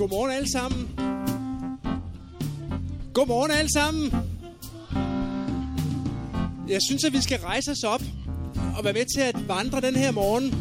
Godmorgen alle sammen. Godmorgen alle sammen. Jeg synes, at vi skal rejse os op og være med til at vandre den her morgen.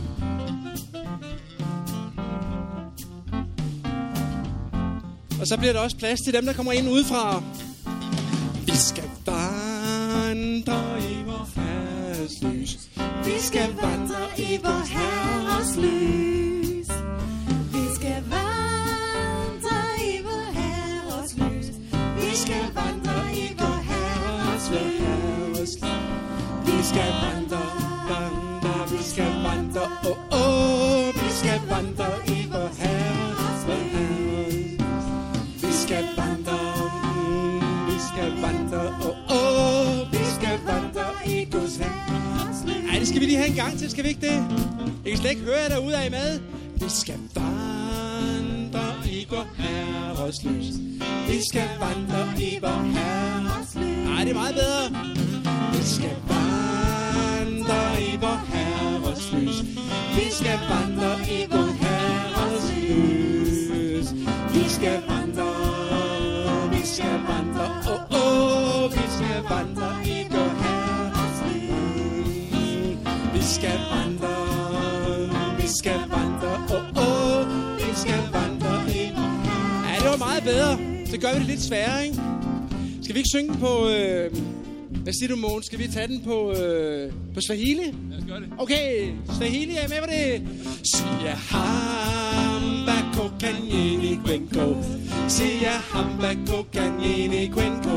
Og så bliver der også plads til dem, der kommer ind udefra. Vi skal vandre i vor Herres lys. Vi skal vandre i vor Herres lys. Vi skal vandre i vor Herres lys. Vi skal vandre i vor Herres lys. Vi skal vandre, vi skal vandre, vi skal vandre i vor Herres lys. Vi skal vandre, vi skal vandre, vi skal vandre i Guds Herres lys. Ej, det skal vi lige have en gang til, skal vi ikke det? Jeg kan slet ikke høre jer derude af med. Vi skal vandre i vor Herres lys. Vi skal vandre i vor Herres lys. Ej, det er meget bedre. Vi skal vandre i vor Herres lys. Vi skal vandre i vor Herres lys. Vi skal vandre, vi skal vandre, vi skal vandre i vor Herres lys. Vi skal vandre, vi skal vandre, vi skal vandre i vor Herres lys. Ja, det var meget bedre. Så gør vi det lidt sværere, ikke? Skal vi ikke synge den på... Hvad siger du, Mogens? Skal vi tage den på Swahili? Lad os gøre det. Okay, Swahili er med på det. Sia hamba kokanyeni kwenko. Sia hamba kokanyeni kwenko.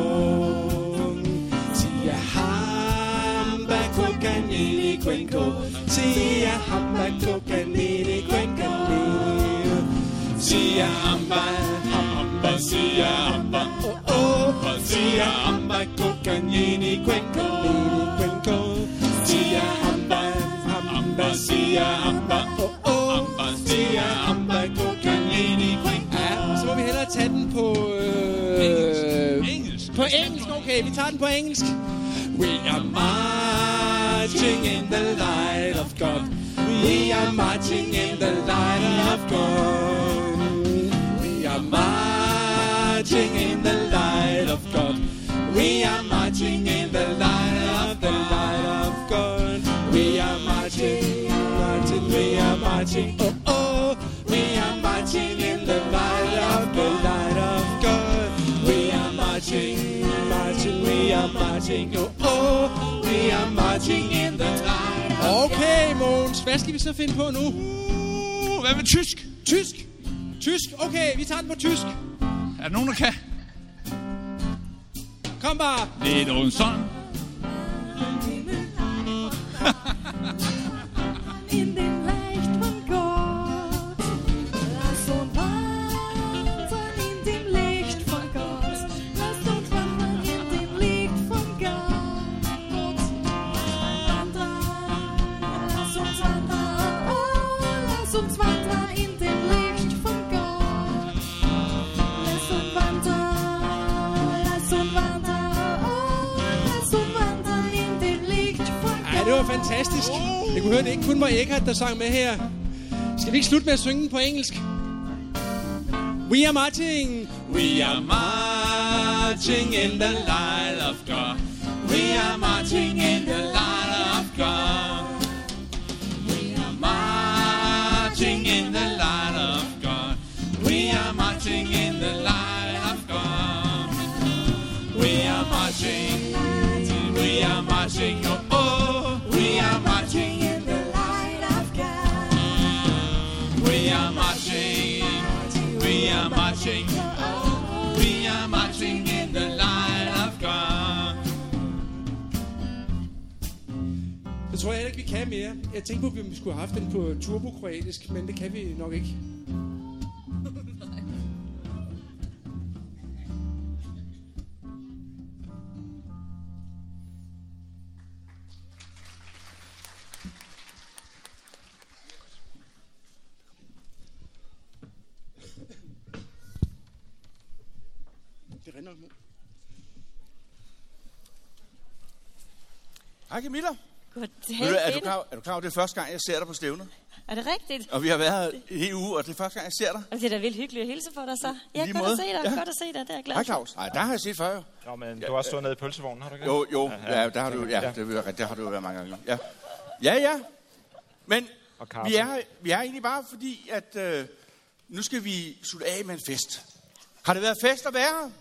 Sia hamba kokanyeni kwenko. Sia hamba kokanyeni kwenko. Sia hamba, hamba, sia hamba. Sia hamba kokanyeni kwenko, kwenko. Sia hamba, hamba, sia hamba, sia hamba kokanyeni kwenko. Ja, så må vi hellere tage den på Engelsk. På engelsk, okay, vi tager den på engelsk. We are marching in the light of God. We are marching in the light of God. We are marching in the light of God. We are marching in the light of God. We are marching, marching, we are marching. Oh, oh, we are marching in the light of God. We are marching, marching, we are marching. Oh, oh, we are marching in the light of God. Okay, Mogens, hvad skal vi så finde på nu? Hvad med tysk? Tysk? Tysk? Okay, vi tager den på tysk. Er der nogen, der kan? Kom bare. Lidt und sådan. In den Licht von Gott. Lass uns wandern in dem Licht von Gott. Lass uns wandern in dem Licht von Gott. Wandern, lass uns wandern, lass uns wandern in dem Licht von Gott. Lass uns wandern, lass uns wandern, lass uns wandern in dem Licht von Gott. Ej, det var fantastisk. Jeg kunne høre, det ikke kun var Eckhart, der sang med her. Skal vi ikke slutte med at synge den på engelsk? We are marching. We are marching in the light of God. We are marching in the light of God. We are marching in the light of God. We are marching in the light of God. We are marching. We are marching. Oh, oh. We are marching in the light of God. We are marching. We are marching. We are marching in the light of God. Det tror jeg heller ikke, vi kan mere. Jeg tænkte på, at vi skulle have haft den på turbo-kroatisk, men det kan vi nok ikke. Det rinder med. Hej Camilla. Goddag. Er du klar over, det er første gang, jeg ser dig på stævnet? Er det rigtigt? Og vi har været her en hel uge, og det er første gang, jeg ser dig. Og det er da vildt hyggeligt at hilse på dig så. Ja, godt at se dig. Godt at se dig. Det er jeg glad Hej for. Claus. Nej, der har jeg set før jo. Nå, men du har også stået nede i pølsevognen, har du ikke? Jo, ja, der har du, ja, det har du været mange gange. Ja. Men vi er egentlig bare fordi, at nu skal vi slutte af med en fest. Har det været fest at være her?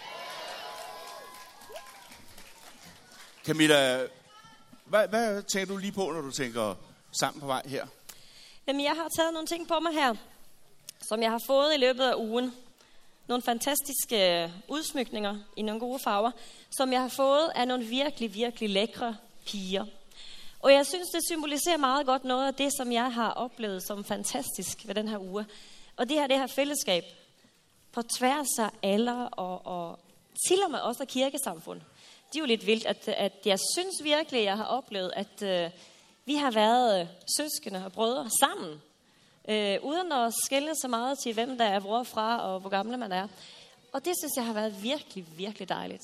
Camilla, hvad tænker du lige på, når du tænker sammen på vej her? Jamen, jeg har taget nogle ting på mig her, som jeg har fået i løbet af ugen. Nogle fantastiske udsmykninger i nogle gode farver, som jeg har fået af nogle virkelig, virkelig lækre piger. Og jeg synes, det symboliserer meget godt noget af det, som jeg har oplevet som fantastisk ved den her uge. Og det her fællesskab på tværs af alder og til og med også af kirkesamfund. Det er jo lidt vildt, at jeg synes virkelig, jeg har oplevet, at vi har været søskende og brødre sammen. Uden at skille så meget til, hvem der er hvor fra og hvor gamle man er. Og det synes jeg har været virkelig, virkelig dejligt.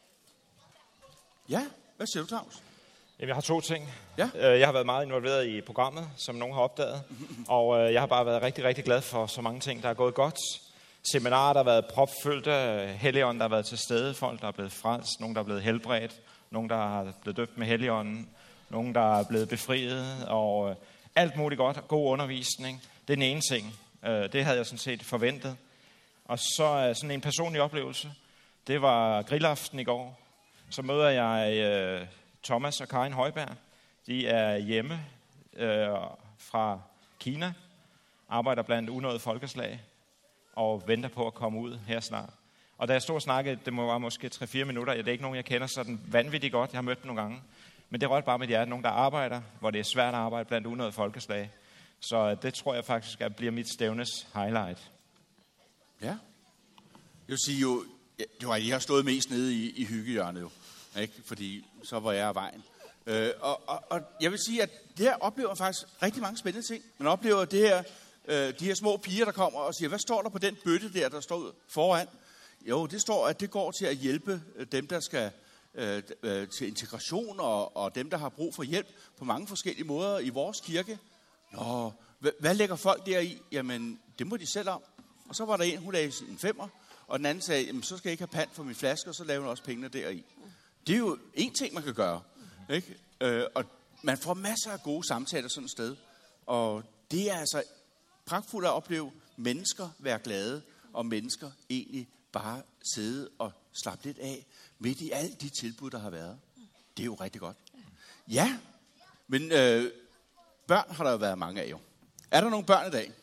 Ja, hvad siger du, Claus? Jamen, jeg har 2 ting. Ja? Jeg har været meget involveret i programmet, som nogen har opdaget. Og jeg har bare været rigtig, rigtig glad for så mange ting, der er gået godt. Seminarer, der har været propfyldte, Helligånden, der har været til stede, folk, der er blevet frelst, nogen, der er blevet helbredt, nogen, der er blevet døbt med Helligånden, nogen, der er blevet befriet, og alt muligt godt, god undervisning. Det er den ene ting. Det havde jeg sådan set forventet. Og så sådan en personlig oplevelse. Det var grillaften i går. Så møder jeg Thomas og Karin Højberg. De er hjemme fra Kina, arbejder blandt unåede folkeslag og venter på at komme ud her snart. Og da jeg stod og snakkede, det var måske 3-4 minutter, det er ikke nogen, jeg kender sådan vanvittigt godt, jeg har mødt dem nogle gange, men det rørte bare med hjertet, nogen der arbejder, hvor det er svært at arbejde blandt unåede folkeslag. Så det tror jeg faktisk bliver mit stævnes highlight. Ja. Jeg vil sige jo, det var, I har stået mest nede i hyggehjørnet jo, ikke? Fordi så var jeg af vejen. Og jeg vil sige, at det her oplever faktisk rigtig mange spændende ting. Man oplever det her, de her små piger, der kommer og siger, hvad står der på den bøtte der står foran? Jo, det står, at det går til at hjælpe dem, der skal til integration, og dem, der har brug for hjælp på mange forskellige måder i vores kirke. Nå, hvad lægger folk deri? Jamen, det må de selv om. Og så var der en, hun lagde en 5'er, og den anden sagde, jamen, så skal jeg ikke have pant for min flaske, og så laver hun også pengene deri. Det er jo en ting, man kan gøre. Ikke? Og man får masser af gode samtaler sådan et sted. Og det er altså pragtfuldt at opleve mennesker være glade, og mennesker egentlig bare sidde og slappe lidt af midt i alle de tilbud, der har været. Det er jo rigtig godt. Ja, men børn har der jo været mange af jo. Er der nogle børn i dag?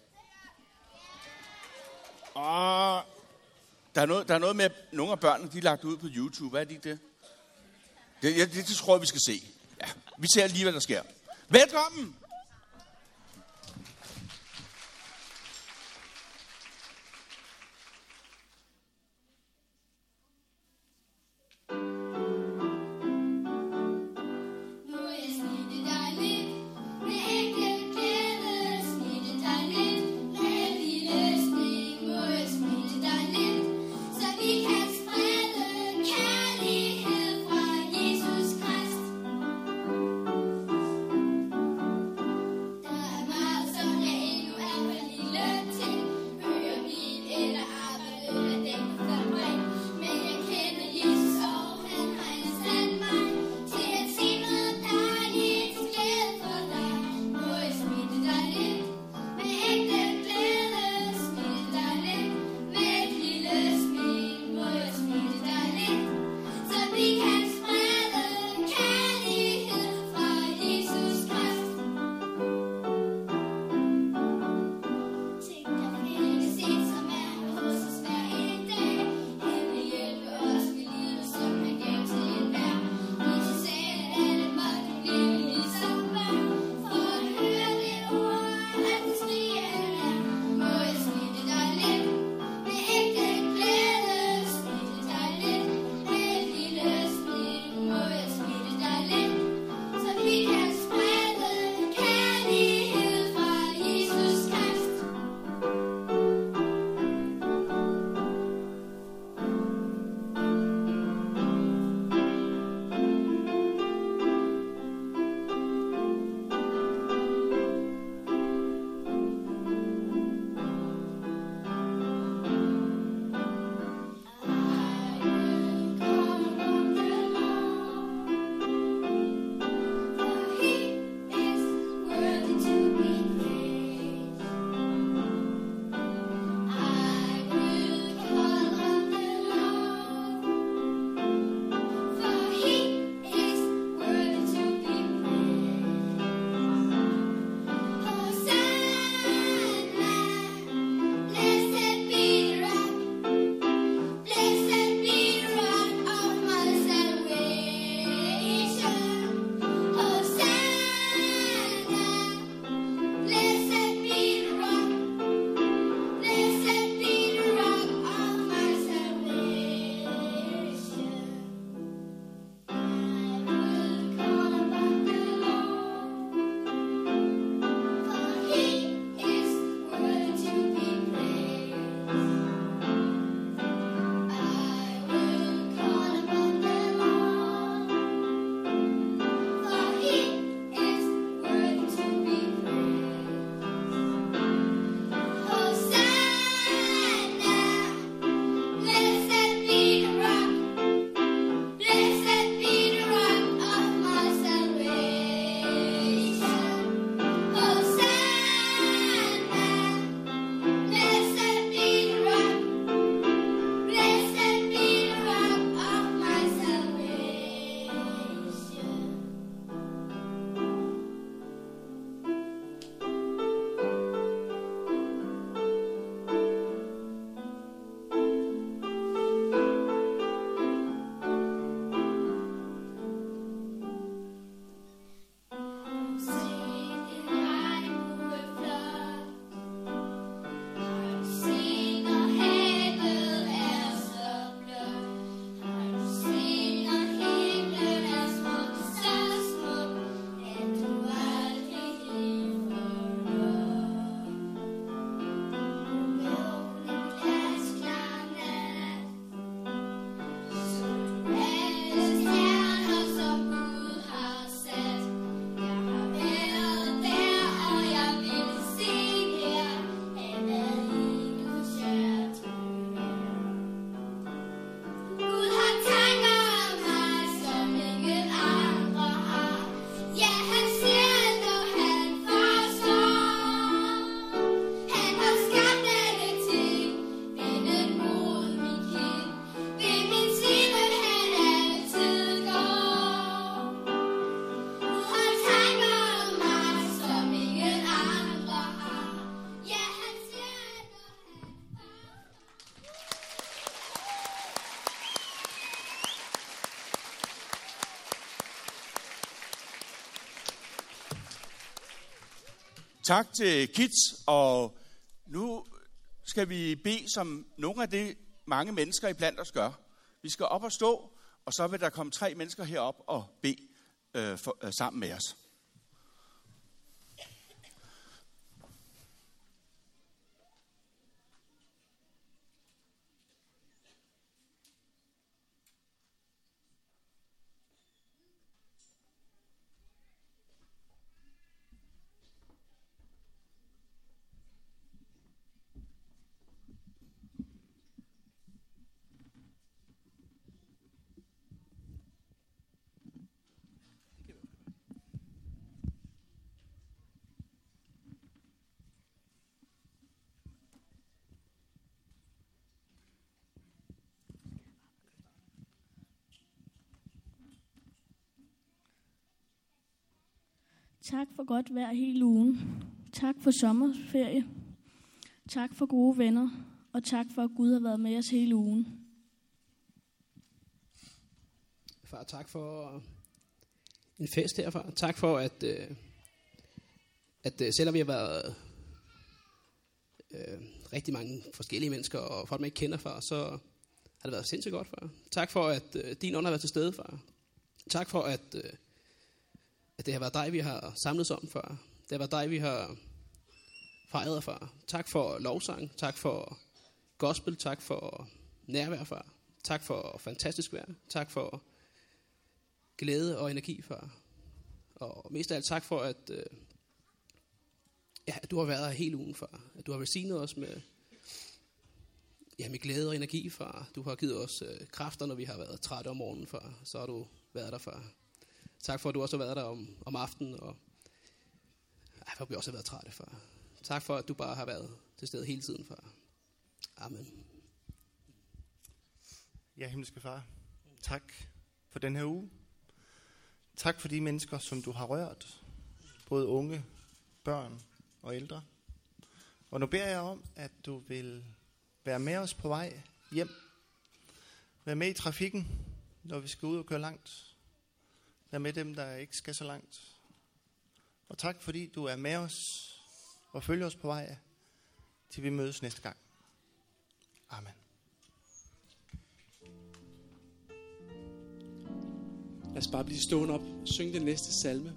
Og der er noget med, at nogle af børnene, de er lagt ud på YouTube. Hvad er det? Det tror jeg, vi skal se. Ja, vi ser lige, hvad der sker. Velkommen! Tak til Kids, og nu skal vi bede, som nogle af de mange mennesker iblandt os gør. Vi skal op og stå, og så vil der komme 3 mennesker herop og bede sammen med os. Tak for godt vejr hele ugen. Tak for sommerferie. Tak for gode venner. Og tak for, at Gud har været med os hele ugen. Far, tak for en fest her, far. Tak for, at selvom vi har været rigtig mange forskellige mennesker, og folk, man ikke kender, far, så har det været sindssygt godt, far. Tak for, at din ånd har været til stede, far. Tak for, at det har været dig, vi har samlet om, far. Det har været dig, vi har fejret, far. Tak for lovsang, tak for gospel, tak for nærvær, far. Tak for fantastisk vejr, tak for glæde og energi, far. Og mest af alt tak for, at du har været her hele ugen, far. At du har velsignet os med glæde og energi, far. Du har givet os kræfter, når vi har været trætte om morgenen, far. Så har du været der, far. Tak for, at du også har været der om aftenen, og for at vi også har været trætte, far. Tak for, at du bare har været til stede hele tiden, far. Amen. Ja, himmelske far, tak for den her uge. Tak for de mennesker, som du har rørt, både unge, børn og ældre. Og nu beder jeg om, at du vil være med os på vej hjem. Vær med i trafikken, når vi skal ud og køre langt. Vær med dem, der ikke skal så langt. Og tak fordi du er med os og følger os på vej, til vi mødes næste gang. Amen. Lad os bare blive stående op. Syng den næste salme.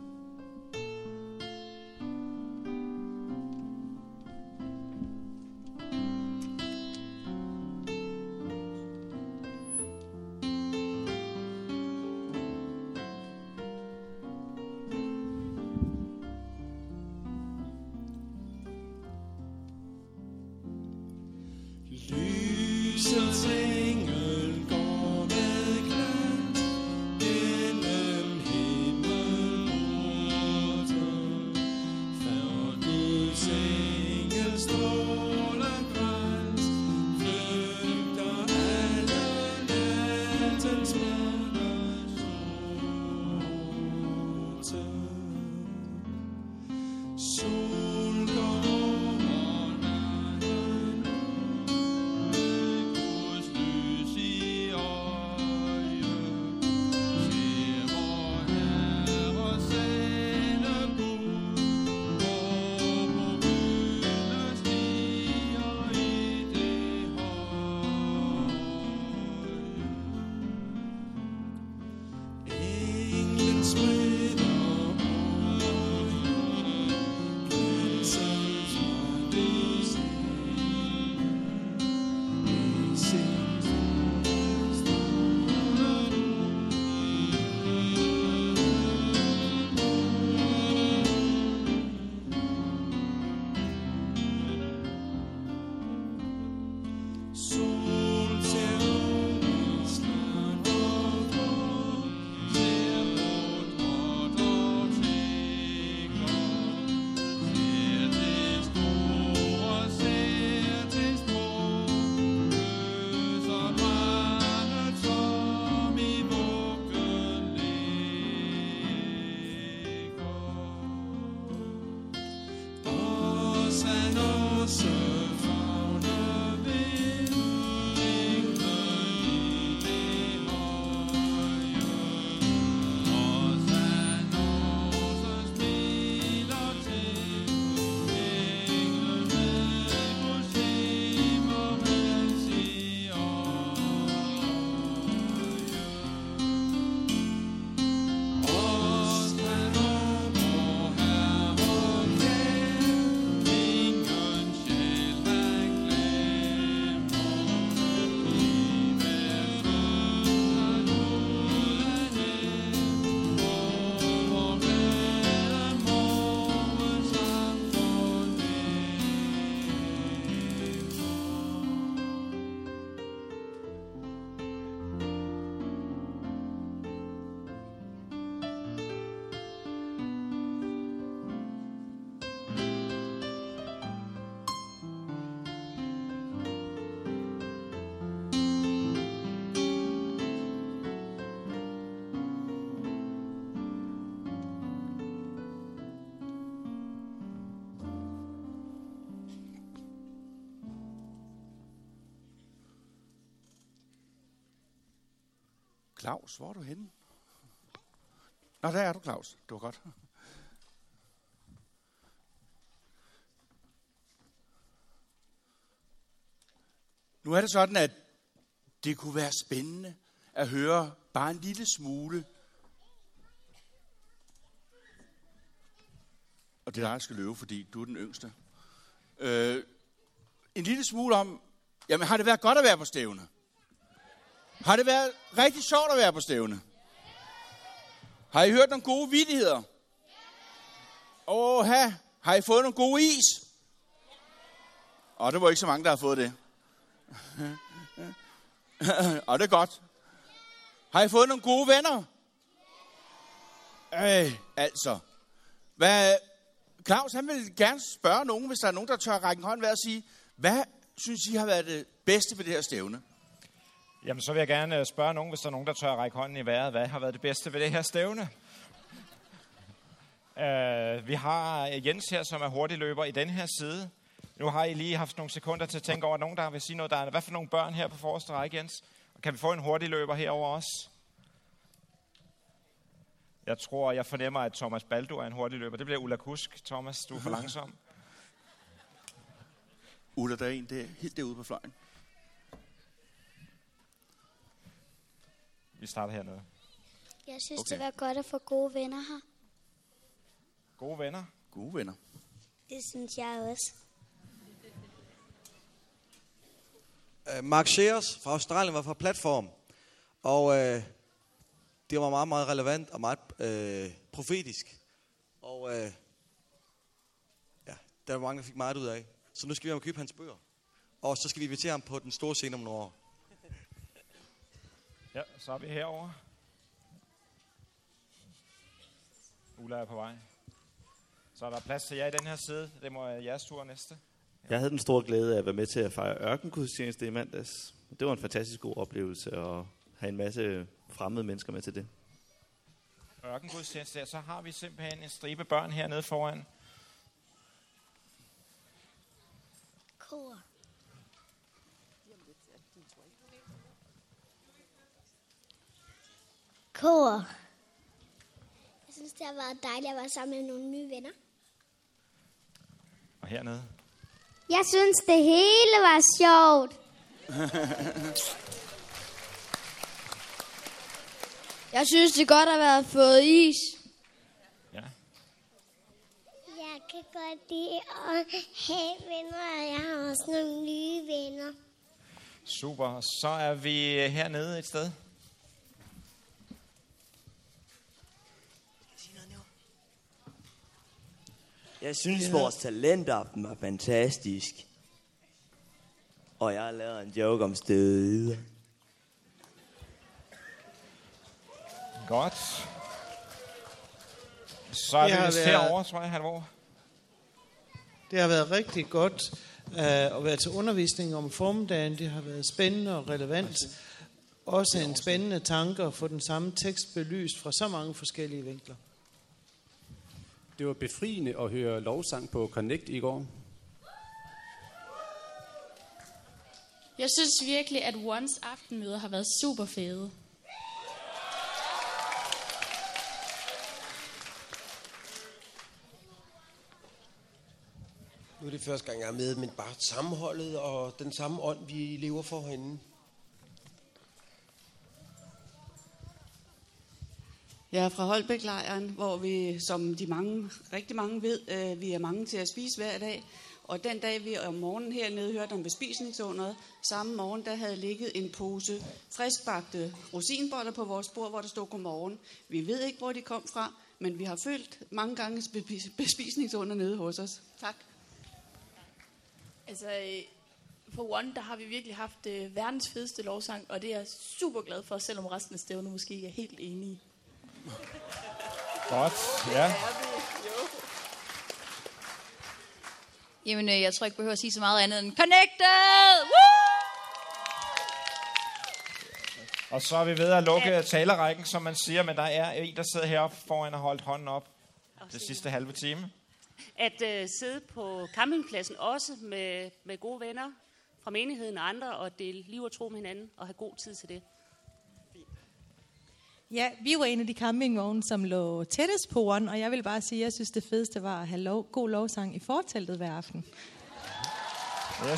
Lysets engel går med glans gennem himmelporten, for Guds engel strålekrans flygter alle nattens mørke sorte. Sol går over natten, Guds Claus, hvor er du henne? Nå, der er du, Claus. Det var godt. Nu er det sådan, at det kunne være spændende at høre bare en lille smule. Og det er dig, der skal løbe, fordi du er den yngste. En lille smule om, jamen har det været godt at være på stævne? Har det været rigtig sjovt at være på stævne? Har I hørt nogle gode vittigheder? Har I fået nogle gode is? Det var ikke så mange, der har fået det. Og det er godt. Har I fået nogle gode venner? Altså. Claus, han vil gerne spørge nogen, hvis der er nogen, der tør række en hånd ved at sige, hvad synes I har været det bedste ved det her stævne? Jamen, så vil jeg gerne spørge nogen, hvis der er nogen, der tør række hånden i vejret. Hvad har været det bedste ved det her stævne? Vi har Jens her, som er hurtigløber i den her side. Nu har I lige haft nogle sekunder til at tænke over, nogen, der vil sige noget. Der er hvad for nogle børn her på forreste række, Jens? Kan vi få en hurtigløber herover også? Jeg fornemmer, at Thomas Baldur er en hurtigløber. Det bliver Ulla Kusk. Thomas, du er for langsom. Ulla, der er en, det er helt derude på fløjen. Vi starter hernede. Jeg synes, det var godt at få gode venner her. Gode venner? Gode venner. Det synes jeg også. Mark Shears fra Australien var fra Platform, og det var meget, meget relevant og meget profetisk. Og der var mange, der fik meget ud af. Så nu skal vi have købe hans bøger. Og så skal vi invitere ham på den store scene om nogle år. Ja, så er vi herover. Ulla er på vej. Så er der plads til jer i den her side. Det må være jeres tur næste. Jeg havde den store glæde af at være med til at fejre ørkengudstjeneste i mandags. Det var en fantastisk god oplevelse at have en masse fremmede mennesker med til det. Ørkengudstjeneste, så har vi simpelthen en stribe børn hernede foran. Kor. Kor. Jeg synes, det har været dejligt at være sammen med nogle nye venner. Og hernede. Jeg synes, det hele var sjovt. Jeg synes, det er godt at have fået is. Ja. Jeg kan godt lide at have venner, og jeg har også nogle nye venner. Super. Så er vi hernede et sted. Jeg synes, vores talentaften var fantastisk. Og jeg har lavet en joke om støder. Godt. Så er vi vist herovre, tror jeg, Halvor. Det har været rigtig godt at være til undervisning om formiddagen. Det har været spændende og relevant. Også en spændende tanke at få den samme tekst belyst fra så mange forskellige vinkler. Det var befriende at høre lovsang på Connect i går. Jeg synes virkelig, at Ones aftenmøder har været super fede. Nu er det første gang, jeg er med, men bare sammenholdet og den samme ånd, vi lever for herinde. Jeg er fra Holbæk-lejren, hvor vi, som rigtig mange ved, vi er mange til at spise hver dag. Og den dag, vi om morgenen hernede hørte om bespisningsunderet, samme morgen, der havde ligget en pose friskbagte rosinboller på vores bord, hvor der stod godmorgen. Vi ved ikke, hvor de kom fra, men vi har følt mange gange bespisningsunder nede hos os. Tak. Altså, på One, der har vi virkelig haft verdens fedeste lovsang, og det er jeg super glad for, selvom resten af stævnet måske ikke er helt enige. Godt, ja. Jamen, jeg tror ikke, jeg behøver at sige så meget andet end Connected! Woo! Og så er vi ved at lukke talerrækken, som man siger, men der er en, der sidder heroppe foran og holdt hånden op det sidste halve time. At sidde på campingpladsen også med gode venner fra menigheden og andre, og dele liv og tro med hinanden, og have god tid til det. Ja, vi var en af de campingvogne, som lå tættest på One, og jeg vil bare sige, at jeg synes, det fedeste var at have god lovsang i forteltet hver aften. Yes.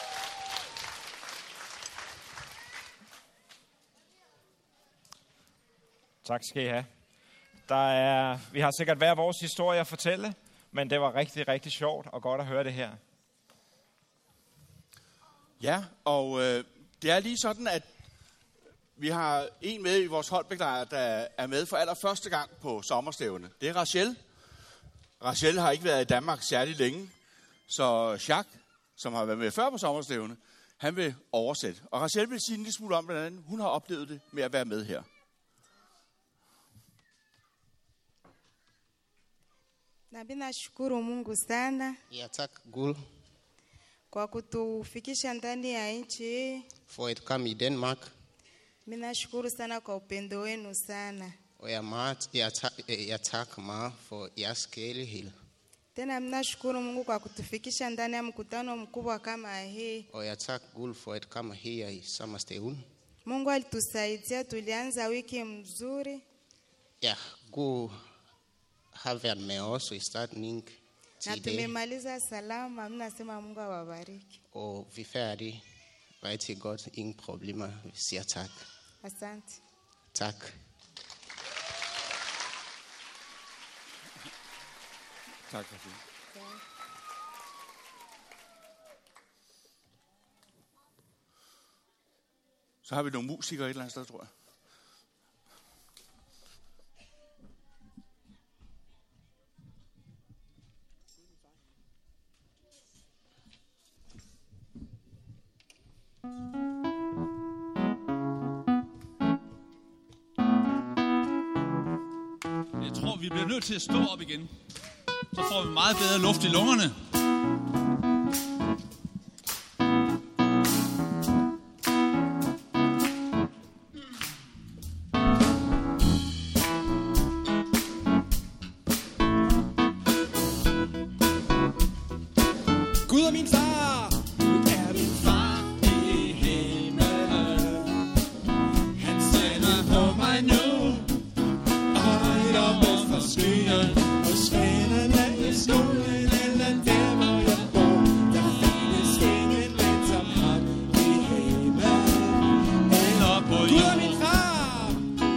Tak skal I have. Vi har sikkert hver vores historie at fortælle, men det var rigtig, rigtig sjovt og godt at høre det her. Ja, og det er lige sådan, at vi har en med i vores Holbæk-lejr, der er med for allerførste gang på sommerstævne. Det er Rachel. Rachel har ikke været i Danmark særlig længe, så Jacques, som har været med før på sommerstævne, han vil oversætte. Og Rachel vil sige en lille smule om, hvordan hun har oplevet det med at være med her. Nami nashukuru Mungu sana. Ya tak Gud kwa kutufikisha ndani ya nchi. for at come i Denmark. Mimi nashukuru sana kwa upendo wenu sana. Og jeg takker meget for jeres kærlighed. Tena mimi nashukuru Mungu kwa kutufikisha ndani ya mkutano mkubwa kama hii. Og jeg takker Gud for at komme her i sommerstævnen. Mungu alitusaidia, tulianza wiki mzuri. Ja, Gud har været med os i starten Na tumemaliza salama. Mimi nasema Mungu awabariki. Og vi er færdige rigtig godt. Ingen problemer. Vi siger tak. Asante. Tak. Tak for det. Så har vi nogle musikere et eller andet sted, tror jeg. Jeg tror, vi bliver nødt til at stå op igen. Så får vi meget bedre luft i lungerne. Gud er min far, Gud er min far i himmelen. Han sender på mig nu, højt oppe fra skyen. Hos vennerne i skolen eller der hvor jeg bor, der findes ingen ven som ham i himmelen eller på jorden. Gud er min far,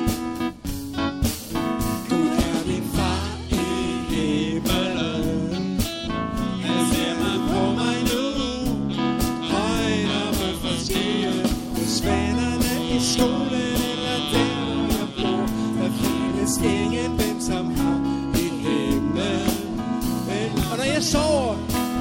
Gud er min far i himmelen. Han ser mig på mig nu, højt oppe fra skyen. Hos vennerne i skolen eller der hvor jeg bor, der findes ingen ven som ham i himmelen. Og når jeg sover,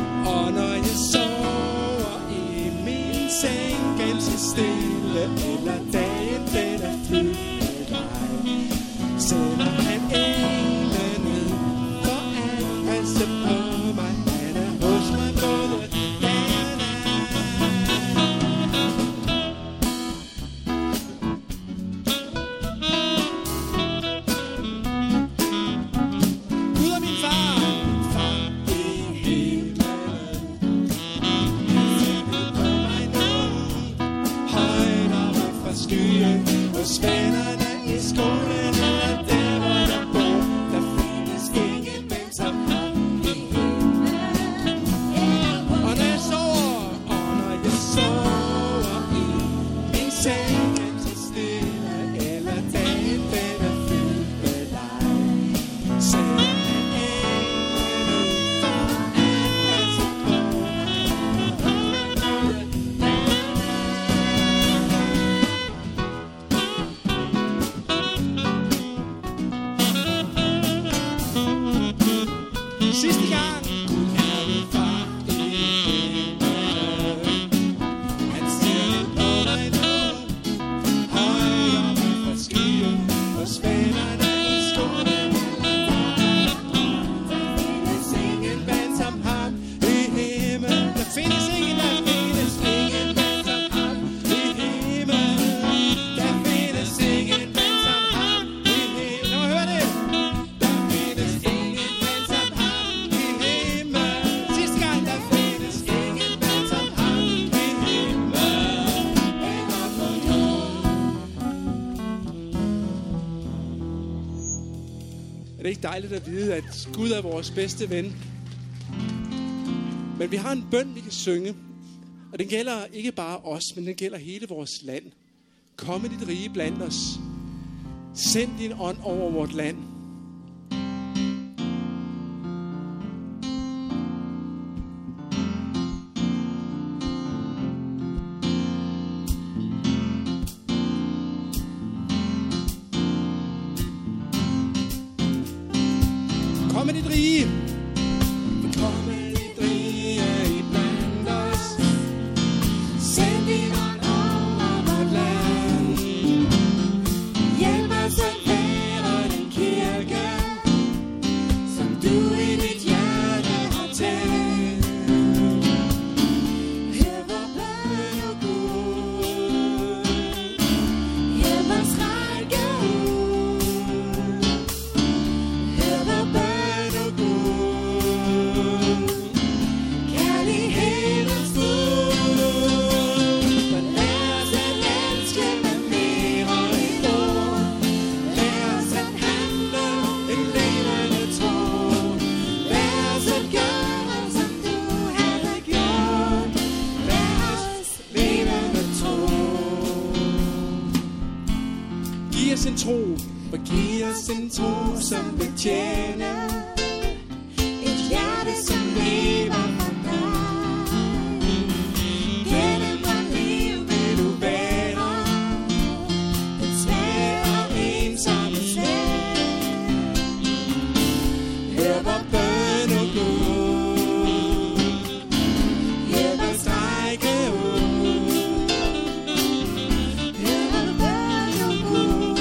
i min seng, ganske stille, eller dagen den er fyldt med dig, sender han englen ned for at passe på mig. Han er hos mig både dag og nat. Gud er min far i himmelen. Han sender på mig nu, højt oppe fra skyen. Hos vennerne i skolen eller der hvor jeg bor, der findes ingen ven som ham i himmelen. Og når jeg sover, i min seng, ganske stille, eller dagen den er fyldt med dig, sender han englen ud for at passe på mig. Sidste gang. Gud er min far i himmelen. Han ser på mig nu, højt oppe fra skyen. Hos vennerne i skolen eller der findes ingen ven som ham i himmelen. Der findes ingen ven som ham i himmelen. Der findes ingen ven som ham i himmelen. Lad mig høre det. Der findes ingen ven som ham i himmelen. ikke dejligt at vide, at Gud er vores bedste ven. Men vi har en bøn, vi kan synge. Og den gælder ikke bare os, men den gælder hele vores land. Kom med dit rige blandt os. Send din ånd over vort land. Kom med dit rige. Kom med dit rige iblandt os. Send din ånd over vort land. Hjælp os at være den kirke, som du i dit hjerte har tændt. Hør vor bøn, o Gud. Hjælp os række ud. Hør vor bøn, o Gud. Kærlighedens bud. For lær os at elske med mere end ord. Lær os at handle en levende tro. Lær os at gøre, som du havde gjort. Lær os levende tro. Giv os en tro, og giv os en tro, som vil tjene. Et hjerte, som lever for dig. Gennem vort liv vil du være den svage og ensomme sjæl. Hør vor bøn, o Gud. Hjælp os række ud. Hør vor bøn, o Gud.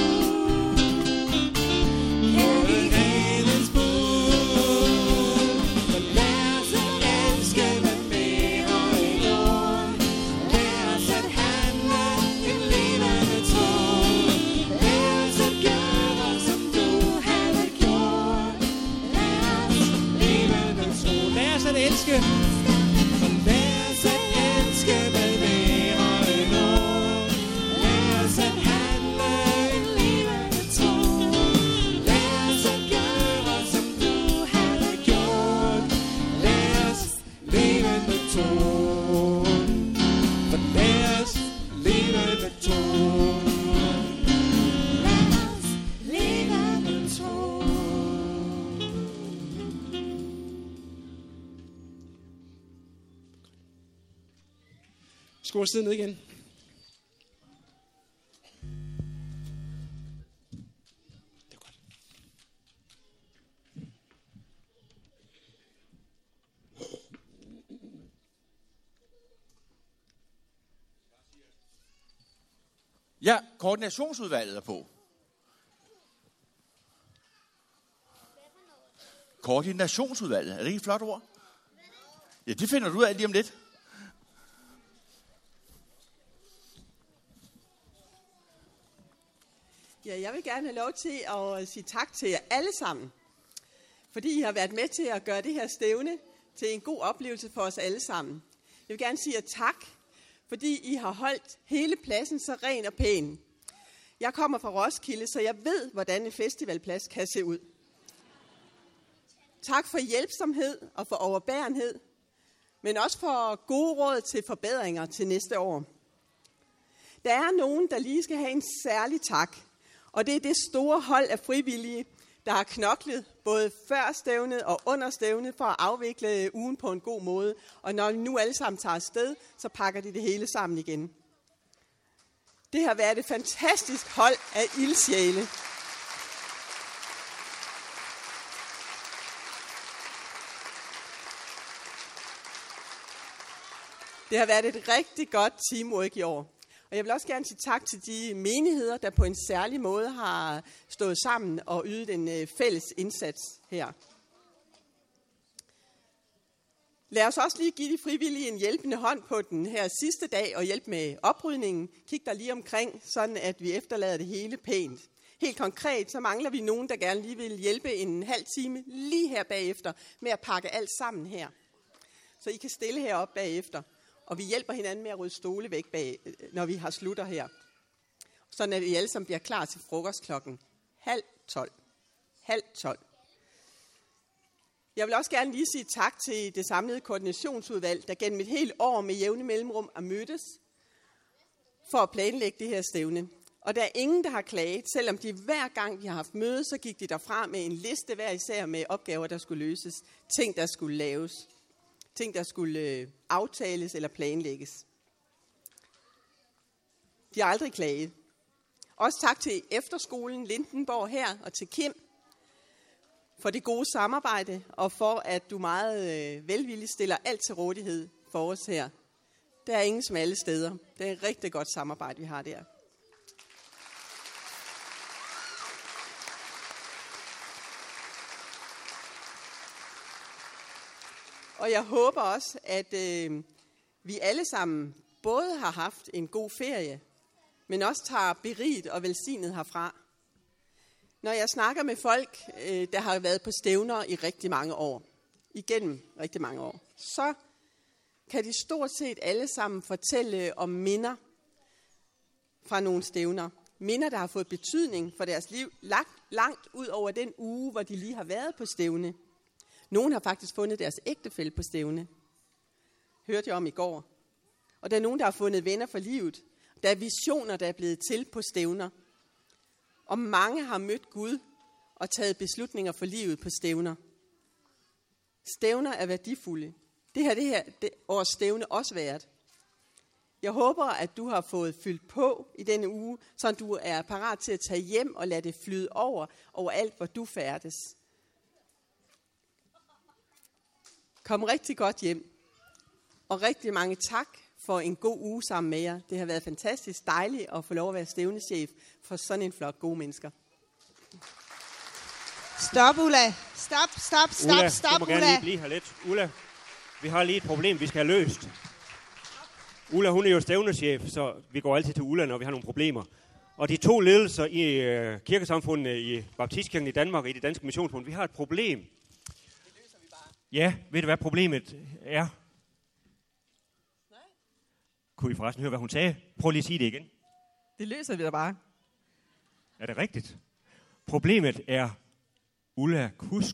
Kærlighedens bud. For lær os at elske med mere end ord. Lær os at handle en levende tro. Lær os at gøre, som du havde gjort. Lær os levende tro. Lær os at elske. For lær os at elske med mere end ord. Lær os at handle en levende tro. Lær os at gøre, som du havde gjort. Lær os levende tro. For lær os levende tro. Lær os levende tro. Skål siden ned igen. Ja, koordinationsudvalget er på. Koordinationsudvalget, er det ikke et flot ord? Ja, det finder du ud af lige om lidt. Ja, jeg vil gerne have lov til at sige tak til jer alle sammen, fordi I har været med til at gøre det her stævne til en god oplevelse for os alle sammen. Jeg vil gerne sige jer tak, fordi I har holdt hele pladsen så ren og pæn. Jeg kommer fra Roskilde, så jeg ved, hvordan en festivalplads kan se ud. Tak for hjælpsomhed og for overbærenhed, men også for gode råd til forbedringer til næste år. Der er nogen, der lige skal have en særlig tak, og det er det store hold af frivillige, der har knoklet både før stævnet og under stævnet for at afvikle ugen på en god måde. Og når vi nu alle sammen tager afsted, så pakker de det hele sammen igen. Det har været et fantastisk hold af ildsjæle. Det har været et rigtig godt teamwork i år. Og jeg vil også gerne sige tak til de menigheder, der på en særlig måde har stået sammen og ydet en fælles indsats her. Lad os også lige give de frivillige en hjælpende hånd på den her sidste dag og hjælpe med oprydningen. Kig der lige omkring, sådan at vi efterlader det hele pænt. Helt konkret, så mangler vi nogen, der gerne lige vil hjælpe en halv time lige her bagefter med at pakke alt sammen her. Så I kan stille heroppe bagefter. Og vi hjælper hinanden med at rydde stole væk bag, når vi har slutter her. Sådan at vi alle sammen bliver klar til frokost klokken 11:30. 11:30. Jeg vil også gerne lige sige tak til det samlede koordinationsudvalg, der gennem et helt år med jævne mellemrum er mødtes for at planlægge det her stævne. Og der er ingen, der har klaget, selvom de hver gang, de har haft møde, så gik de derfra med en liste hver især med opgaver, der skulle løses, ting, der skulle laves, ting, der skulle aftales eller planlægges. De har aldrig klaget. Også tak til efterskolen Lindenborg her og til Kim for det gode samarbejde og for, at du meget velvilligt stiller alt til rådighed for os her. Der er ingen smalle steder. Det er et rigtig godt samarbejde, vi har der. Og jeg håber også, at vi alle sammen både har haft en god ferie, men også tager beriget og velsignet herfra. Når jeg snakker med folk, der har været på stævner i rigtig mange år, igennem rigtig mange år, så kan de stort set alle sammen fortælle om minder fra nogle stævner. Minder, der har fået betydning for deres liv langt ud over den uge, hvor de lige har været på stævne. Nogen har faktisk fundet deres ægtefælle på stævne. Hørte jeg om i går. Og der er nogen, der har fundet venner for livet. Der er visioner, der er blevet til på stævner. Og mange har mødt Gud og taget beslutninger for livet på stævner. Stævner er værdifulde. Det her års stævne også været. Jeg håber, at du har fået fyldt på i denne uge, så du er parat til at tage hjem og lade det flyde over alt, hvor du færdes. Kom rigtig godt hjem. Og rigtig mange tak for en god uge sammen med jer. Det har været fantastisk dejligt at få lov at være stævnechef for sådan en flok gode mennesker. Stop, Ulla. Stop, Ulla, stop, du må gerne Ulla. lige blive her lidt. Ulla, vi har lige et problem, vi skal have løst. Ulla, hun er jo stævnechef, så vi går altid til Ulla, når vi har nogle problemer. Og de to ledelser i kirkesamfundene i Baptistkirken i Danmark og i det danske missionsbund, vi har et problem. Det løser vi bare. Ja, ved du hvad problemet er? Nej. Kunne I forresten høre, hvad hun sagde? Prøv lige at sige det igen. Det løser vi da bare. Er det rigtigt? Problemet er Ulla Kusk.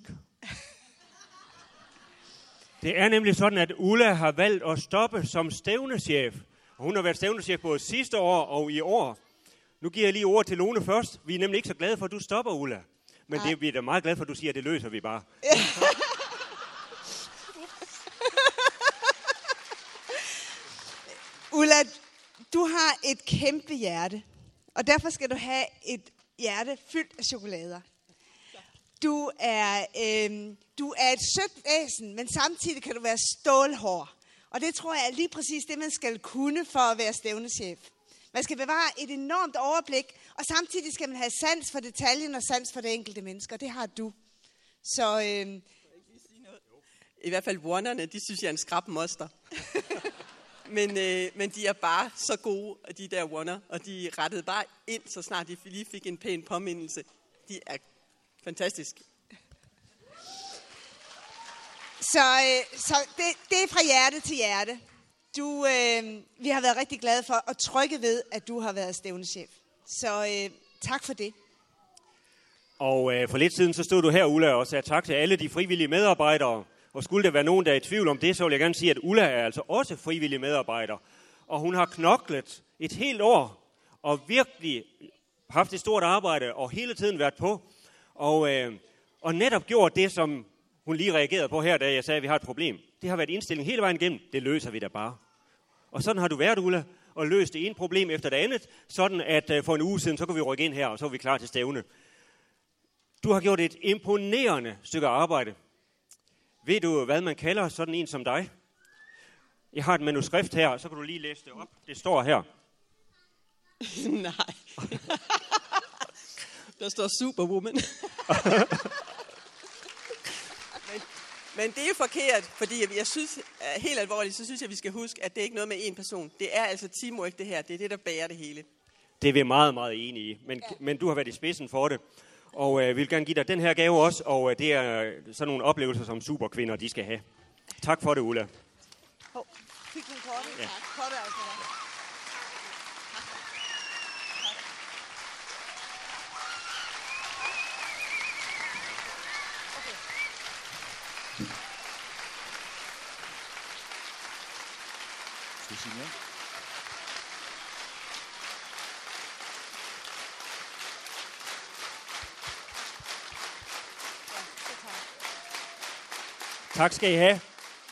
Det er nemlig sådan, at Ulla har valgt at stoppe som stævnechef. Hun har været stævnechef både sidste år og i år. Nu giver jeg lige ord til Lone først. Vi er nemlig ikke så glade for, at du stopper, Ulla. Men det, vi er da meget glade for, at du siger, at det løser vi bare. Ulla, du har et kæmpe hjerte, og derfor skal du have et hjerte fyldt af chokolader. Du er et sødt væsen, men samtidig kan du være stålhård. Og det tror jeg er lige præcis det, man skal kunne for at være stævnechef. Man skal bevare et enormt overblik, og samtidig skal man have sans for detaljen og sans for det enkelte menneske, det har du. Så i hvert fald wonnerne, de synes jeg er en skrab moster. men de er bare så gode, de der wonner, og de rettede bare ind, så snart de lige fik en pæn påmindelse. De er fantastisk. Så det er fra hjerte til hjerte. Vi har været rigtig glade for og trygge ved, at du har været stævnechef. Så tak for det. Og for lidt siden, så stod du her, Ulla, og sagde tak til alle de frivillige medarbejdere. Og skulle der være nogen, der er i tvivl om det, så vil jeg gerne sige, at Ulla er altså også frivillig medarbejder. Og hun har knoklet et helt år, og virkelig haft et stort arbejde, og hele tiden været på. Og netop gjort det, som hun lige reagerede på her, da jeg sagde, at vi har et problem. Det har været indstilling hele vejen igennem. Det løser vi da bare. Og sådan har du været, Ulla, og løst det ene problem efter det andet, sådan at for en uge siden, så kan vi rykke ind her, og så er vi klar til stævne. Du har gjort et imponerende stykke arbejde. Ved du, hvad man kalder sådan en som dig? Jeg har et manuskript her, så kan du lige læse det op. Det står her. Nej. Der står Superwoman. Men det er forkert, fordi jeg synes, helt alvorligt, så synes jeg, vi skal huske, at det er ikke noget med én person. Det er altså teamwork, det her. Det er det, der bærer det hele. Det er vi meget, meget enige i. Men du har været i spidsen for det. Og vi vil gerne give dig den her gave også, og det er sådan nogle oplevelser, som superkvinder, de skal have. Tak for det, Ulla. Fik du en korte? Ja. Korte altså. Signe. Tak skal I have.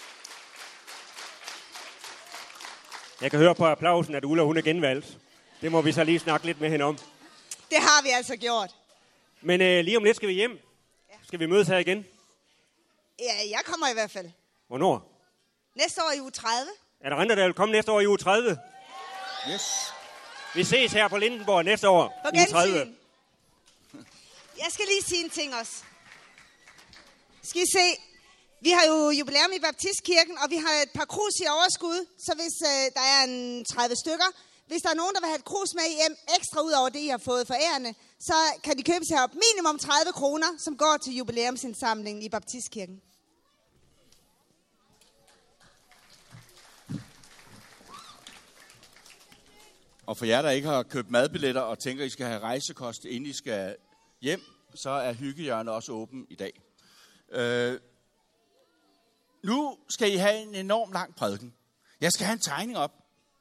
Jeg kan høre på applausen, at Ulla hun er genvalgt. Det må vi så lige snakke lidt med hende om. Det har vi altså gjort. Men lige om lidt skal vi hjem. Skal vi mødes her igen? Ja, jeg kommer i hvert fald. Hvornår? Næste år i uge 30. Er der andre, der vil komme næste år i uge 30? Yes. Vi ses her på Lindenborg næste år. På uge 30. gensyn. Jeg skal lige sige en ting også. Skal I se? Vi har jo jubilæum i Baptistkirken, og vi har et par krus i overskud. Så hvis der er en 30 stykker, hvis der er nogen, der vil have et krus med hjem ekstra ud over det, I har fået forærende, så kan de købe sig op minimum 30 kroner, som går til jubilæumsindsamlingen i Baptistkirken. Og for jer, der ikke har købt madbilletter og tænker, I skal have rejsekost, inden I skal hjem, så er hyggehjørnet også åben i dag. Nu skal I have en enorm lang prædiken. Jeg skal have en tegning op.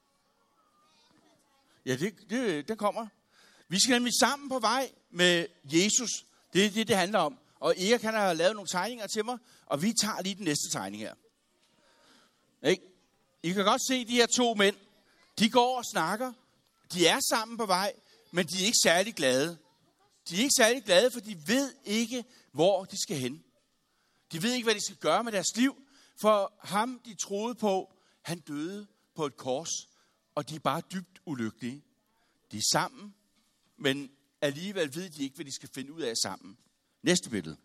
Ja, det kommer. Vi skal nemlig sammen på vej med Jesus. Det er det handler om. Og Erik, han har lavet nogle tegninger til mig, og vi tager lige den næste tegning her. Ikke? I kan godt se de her to mænd. De går og snakker. De er sammen på vej, men de er ikke særlig glade. De er ikke særlig glade, for de ved ikke, hvor de skal hen. De ved ikke, hvad de skal gøre med deres liv, for ham, de troede på, han døde på et kors, og de er bare dybt ulykkelige. De er sammen, men alligevel ved de ikke, hvad de skal finde ud af sammen. Næste billede.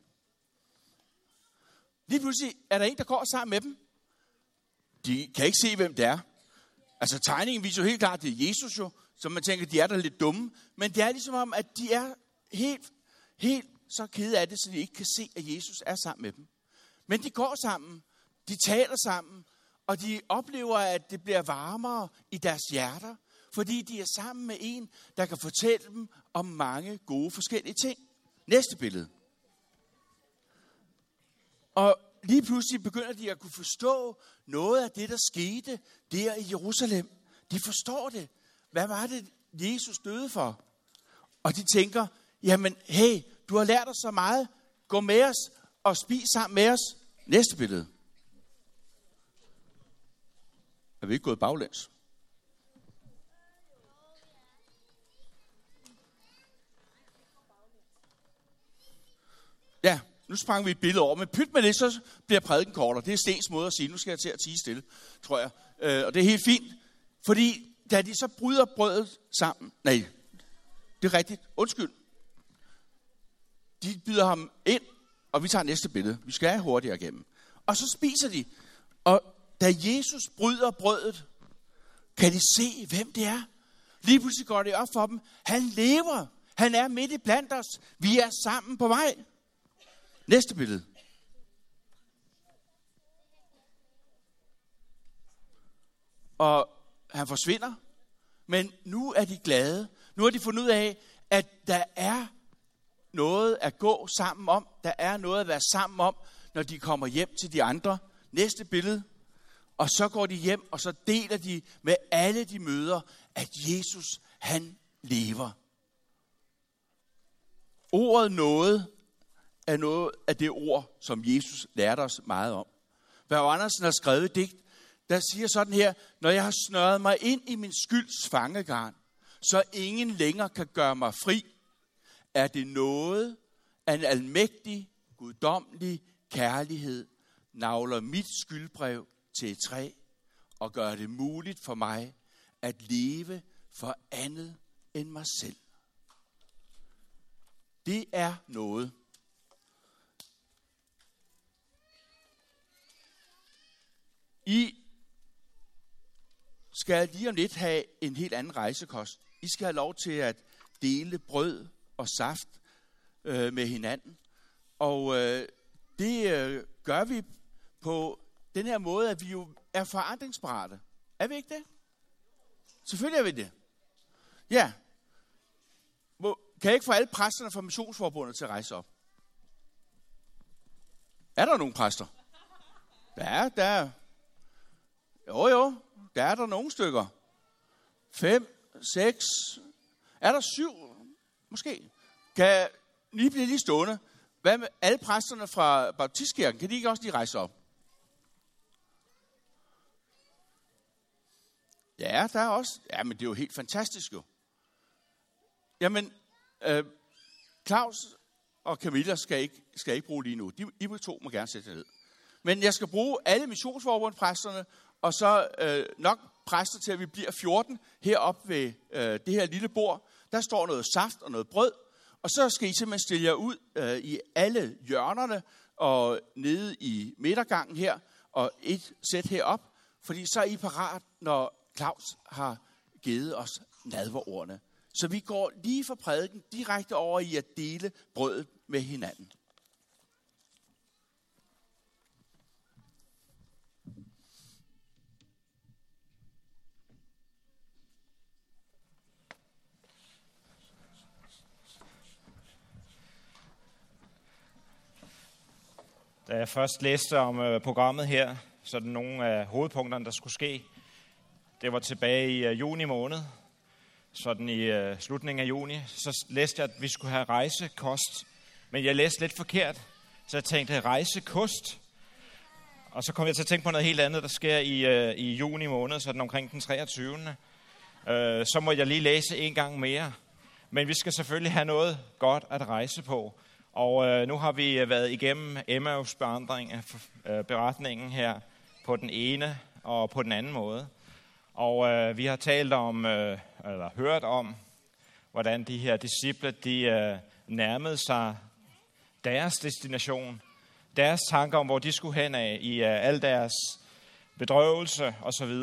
Lige pludselig er der en, der går sammen med dem. De kan ikke se, hvem det er. Altså tegningen viser jo helt klart, at det er Jesus jo, så man tænker, de er da lidt dumme. Men det er ligesom om, at de er helt så kede af det, så de ikke kan se, at Jesus er sammen med dem. Men de går sammen, de taler sammen, og de oplever, at det bliver varmere i deres hjerter, fordi de er sammen med en, der kan fortælle dem om mange gode forskellige ting. Næste billede. Og lige pludselig begynder de at kunne forstå noget af det, der skete der i Jerusalem. De forstår det. Hvad var det, Jesus døde for? Og de tænker, jamen hey, du har lært os så meget. Gå med os og spis sammen med os. Næste billede. Er vi ikke gået baglæns? Ja, nu sprang vi et billede over, men pyt med det, så bliver prædiken kortere. Det er Stens måde at sige, nu skal jeg til at tie stille, tror jeg. Og det er helt fint, fordi da de så bryder brødet sammen, nej, det er rigtigt, undskyld. De byder ham ind, og vi tager næste billede. Vi skal have hurtigere igennem. Og så spiser de, og da Jesus bryder brødet, kan de se, hvem det er. Lige pludselig går det op for dem. Han lever. Han er midt i blandt os. Vi er sammen på vej. Næste billede. Og han forsvinder. Men nu er de glade. Nu har de fundet ud af, at der er noget at gå sammen om. Der er noget at være sammen om, når de kommer hjem til de andre. Næste billede. Og så går de hjem, og så deler de med alle de møder, at Jesus, han lever. Ordet noget af det ord, som Jesus lærte os meget om. Børge Andersen har skrevet et digt, der siger sådan her: når jeg har snøret mig ind i min skylds fangegarn, så ingen længere kan gøre mig fri, er det noget af en almægtig, guddommelig kærlighed, nagler mit skyldbrev til et træ og gør det muligt for mig at leve for andet end mig selv. Det er noget. I skal lige om lidt have en helt anden rejsekost. I skal have lov til at dele brød og saft med hinanden. Og det gør vi på den her måde, at vi jo er forandringsparate. Er vi ikke det? Selvfølgelig er vi det. Ja. Kan jeg ikke få alle præsterne fra Missionsforbundet til at rejse op? Er der nogen præster? Der er. Jo. Der er der nogle stykker. 5, 6. Er der 7? Måske. Kan I blive lige stående? Hvad med alle præsterne fra Baptistkirken? Kan de ikke også lige rejse op? Ja, der er også. Ja, men det er jo helt fantastisk jo. Jamen, Claus og Camilla skal ikke bruge lige nu. I to må gerne sætte ned. Men jeg skal bruge alle missionsforbundspræsterne, og så nok præster til, at vi bliver 14 heroppe ved det her lille bord. Der står noget saft og noget brød, og så skal I simpelthen stille jer ud i alle hjørnerne og nede i midtergangen her, og et sæt herop, fordi så er I parat, når Claus har givet os nadverordene. Så vi går lige fra prædiken direkte over i at dele brødet med hinanden. Da jeg først læste om programmet her, så er det nogle af hovedpunkterne, der skulle ske. Det var tilbage i juni måned, sådan i slutningen af juni. Så læste jeg, at vi skulle have rejsekost, men jeg læste lidt forkert, så jeg tænkte rejsekost. Og så kom jeg til at tænke på noget helt andet, der sker i juni måned, sådan omkring den 23. Så må jeg lige læse en gang mere. Men vi skal selvfølgelig have noget godt at rejse på. Og nu har vi været igennem Emmaus beretningen her på den ene og på den anden måde. Og vi har talt om, eller hørt om, hvordan de her disciple, de nærmede sig deres destination, deres tanker om, hvor de skulle hen af i al deres bedrøvelse osv.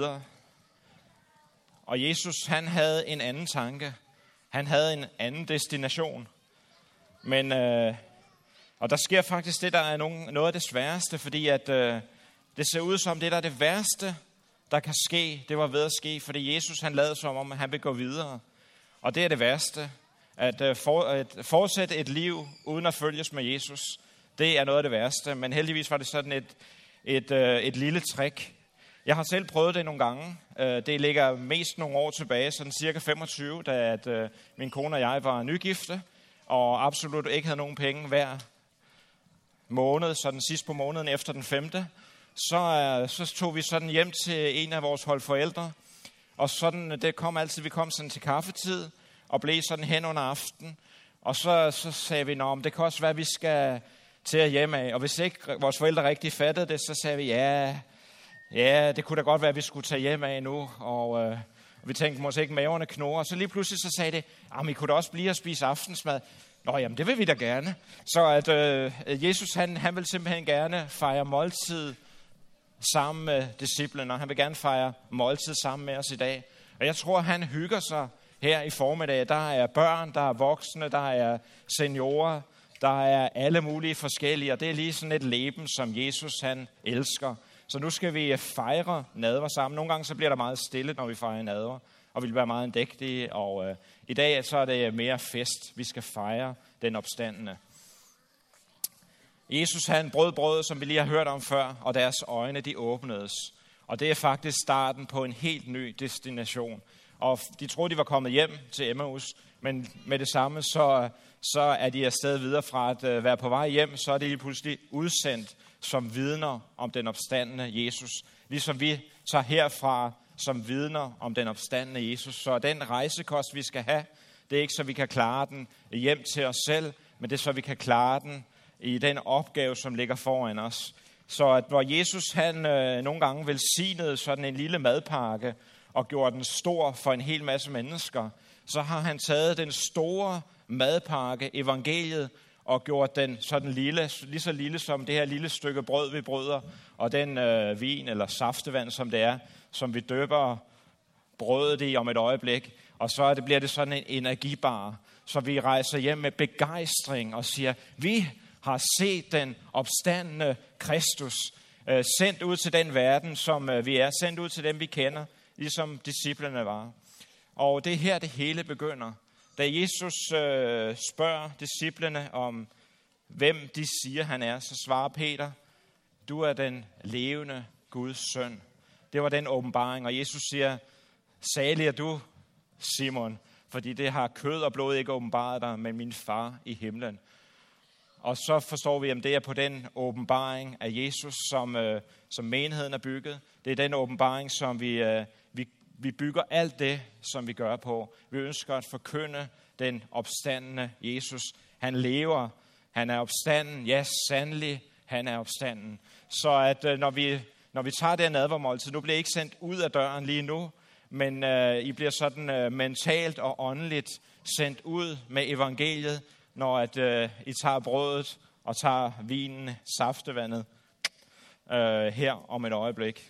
Og Jesus, han havde en anden tanke. Han havde en anden destination. Men, og der sker faktisk det, der er noget af det sværeste, fordi at det ser ud som det, der er det værste, der kan ske, det var ved at ske, fordi Jesus, han lavede som om, at han vil gå videre. Og det er det værste, at fortsætte et liv uden at følges med Jesus, det er noget af det værste, men heldigvis var det sådan et lille trick. Jeg har selv prøvet det nogle gange. Det ligger mest nogle år tilbage, sådan cirka 25, da min kone og jeg var nygifte, og absolut ikke havde nogen penge hver måned, så den sidste på måneden efter den 5. Så tog vi sådan hjem til en af vores holdforældre, og sådan, det kom altid, vi kom sådan til kaffetid, og blev sådan hen under aften, og så sagde vi, det kan også være, at vi skal til at hjem af, og hvis ikke vores forældre rigtig fattede det, så sagde vi, ja, det kunne da godt være, at vi skulle tage hjem af nu, og vi tænkte måske ikke maverne knurrer, og så lige pludselig så sagde det, I kunne da også blive og spise aftensmad. Nå, jamen det vil vi da gerne. Så at Jesus, han vil simpelthen gerne fejre måltid sammen med disciplene, og han vil gerne fejre måltid sammen med os i dag. Og jeg tror, han hygger sig her i formiddag. Der er børn, der er voksne, der er seniorer, der er alle mulige forskellige, og det er lige sådan et leben, som Jesus, han elsker. Så nu skal vi fejre nadver sammen. Nogle gange så bliver der meget stille, når vi fejrer nadver, og vi vil være meget andægtige, og i dag så er det mere fest. Vi skal fejre den opstandende. Jesus, han brød brødet, som vi lige har hørt om før, og deres øjne, de åbnedes. Og det er faktisk starten på en helt ny destination. Og de troede, de var kommet hjem til Emmaus, men med det samme, så er de afsted videre fra at være på vej hjem, så er de lige pludselig udsendt som vidner om den opstandende Jesus. Ligesom vi tager herfra som vidner om den opstandende Jesus. Så den rejsekost, vi skal have, det er ikke så, vi kan klare den hjem til os selv, men det er så, vi kan klare den i den opgave, som ligger foran os. Så at hvor Jesus, han nogle gange velsignede sådan en lille madpakke og gjorde den stor for en hel masse mennesker, så har han taget den store madpakke, evangeliet, og gjort den sådan lille, lige så lille som det her lille stykke brød, vi bryder, og den vin eller saftevand, som det er, som vi døber brødet i om et øjeblik, og så bliver det sådan en energibar, så vi rejser hjem med begejstring og siger, vi har set den opstandende Kristus, sendt ud til den verden, som vi er, sendt ud til dem, vi kender, ligesom disciplene var. Og det er her, det hele begynder. Da Jesus spørger disciplene om, hvem de siger, han er, så svarer Peter, du er den levende Guds søn. Det var den åbenbaring, og Jesus siger, salig er du, Simon, fordi det har kød og blod ikke åbenbaret dig, men min far i himlen. Og så forstår vi, at det er på den åbenbaring af Jesus, som menigheden er bygget. Det er den åbenbaring, som vi bygger alt det, som vi gør på. Vi ønsker at forkynde den opstandende Jesus. Han lever, han er opstanden, ja, sandelig, han er opstanden. Så at når vi tager det her nadvermåltid, nu bliver I ikke sendt ud af døren lige nu, men I bliver sådan mentalt og åndeligt sendt ud med evangeliet, når I tager brødet og tager vinen, saftevandet her om et øjeblik.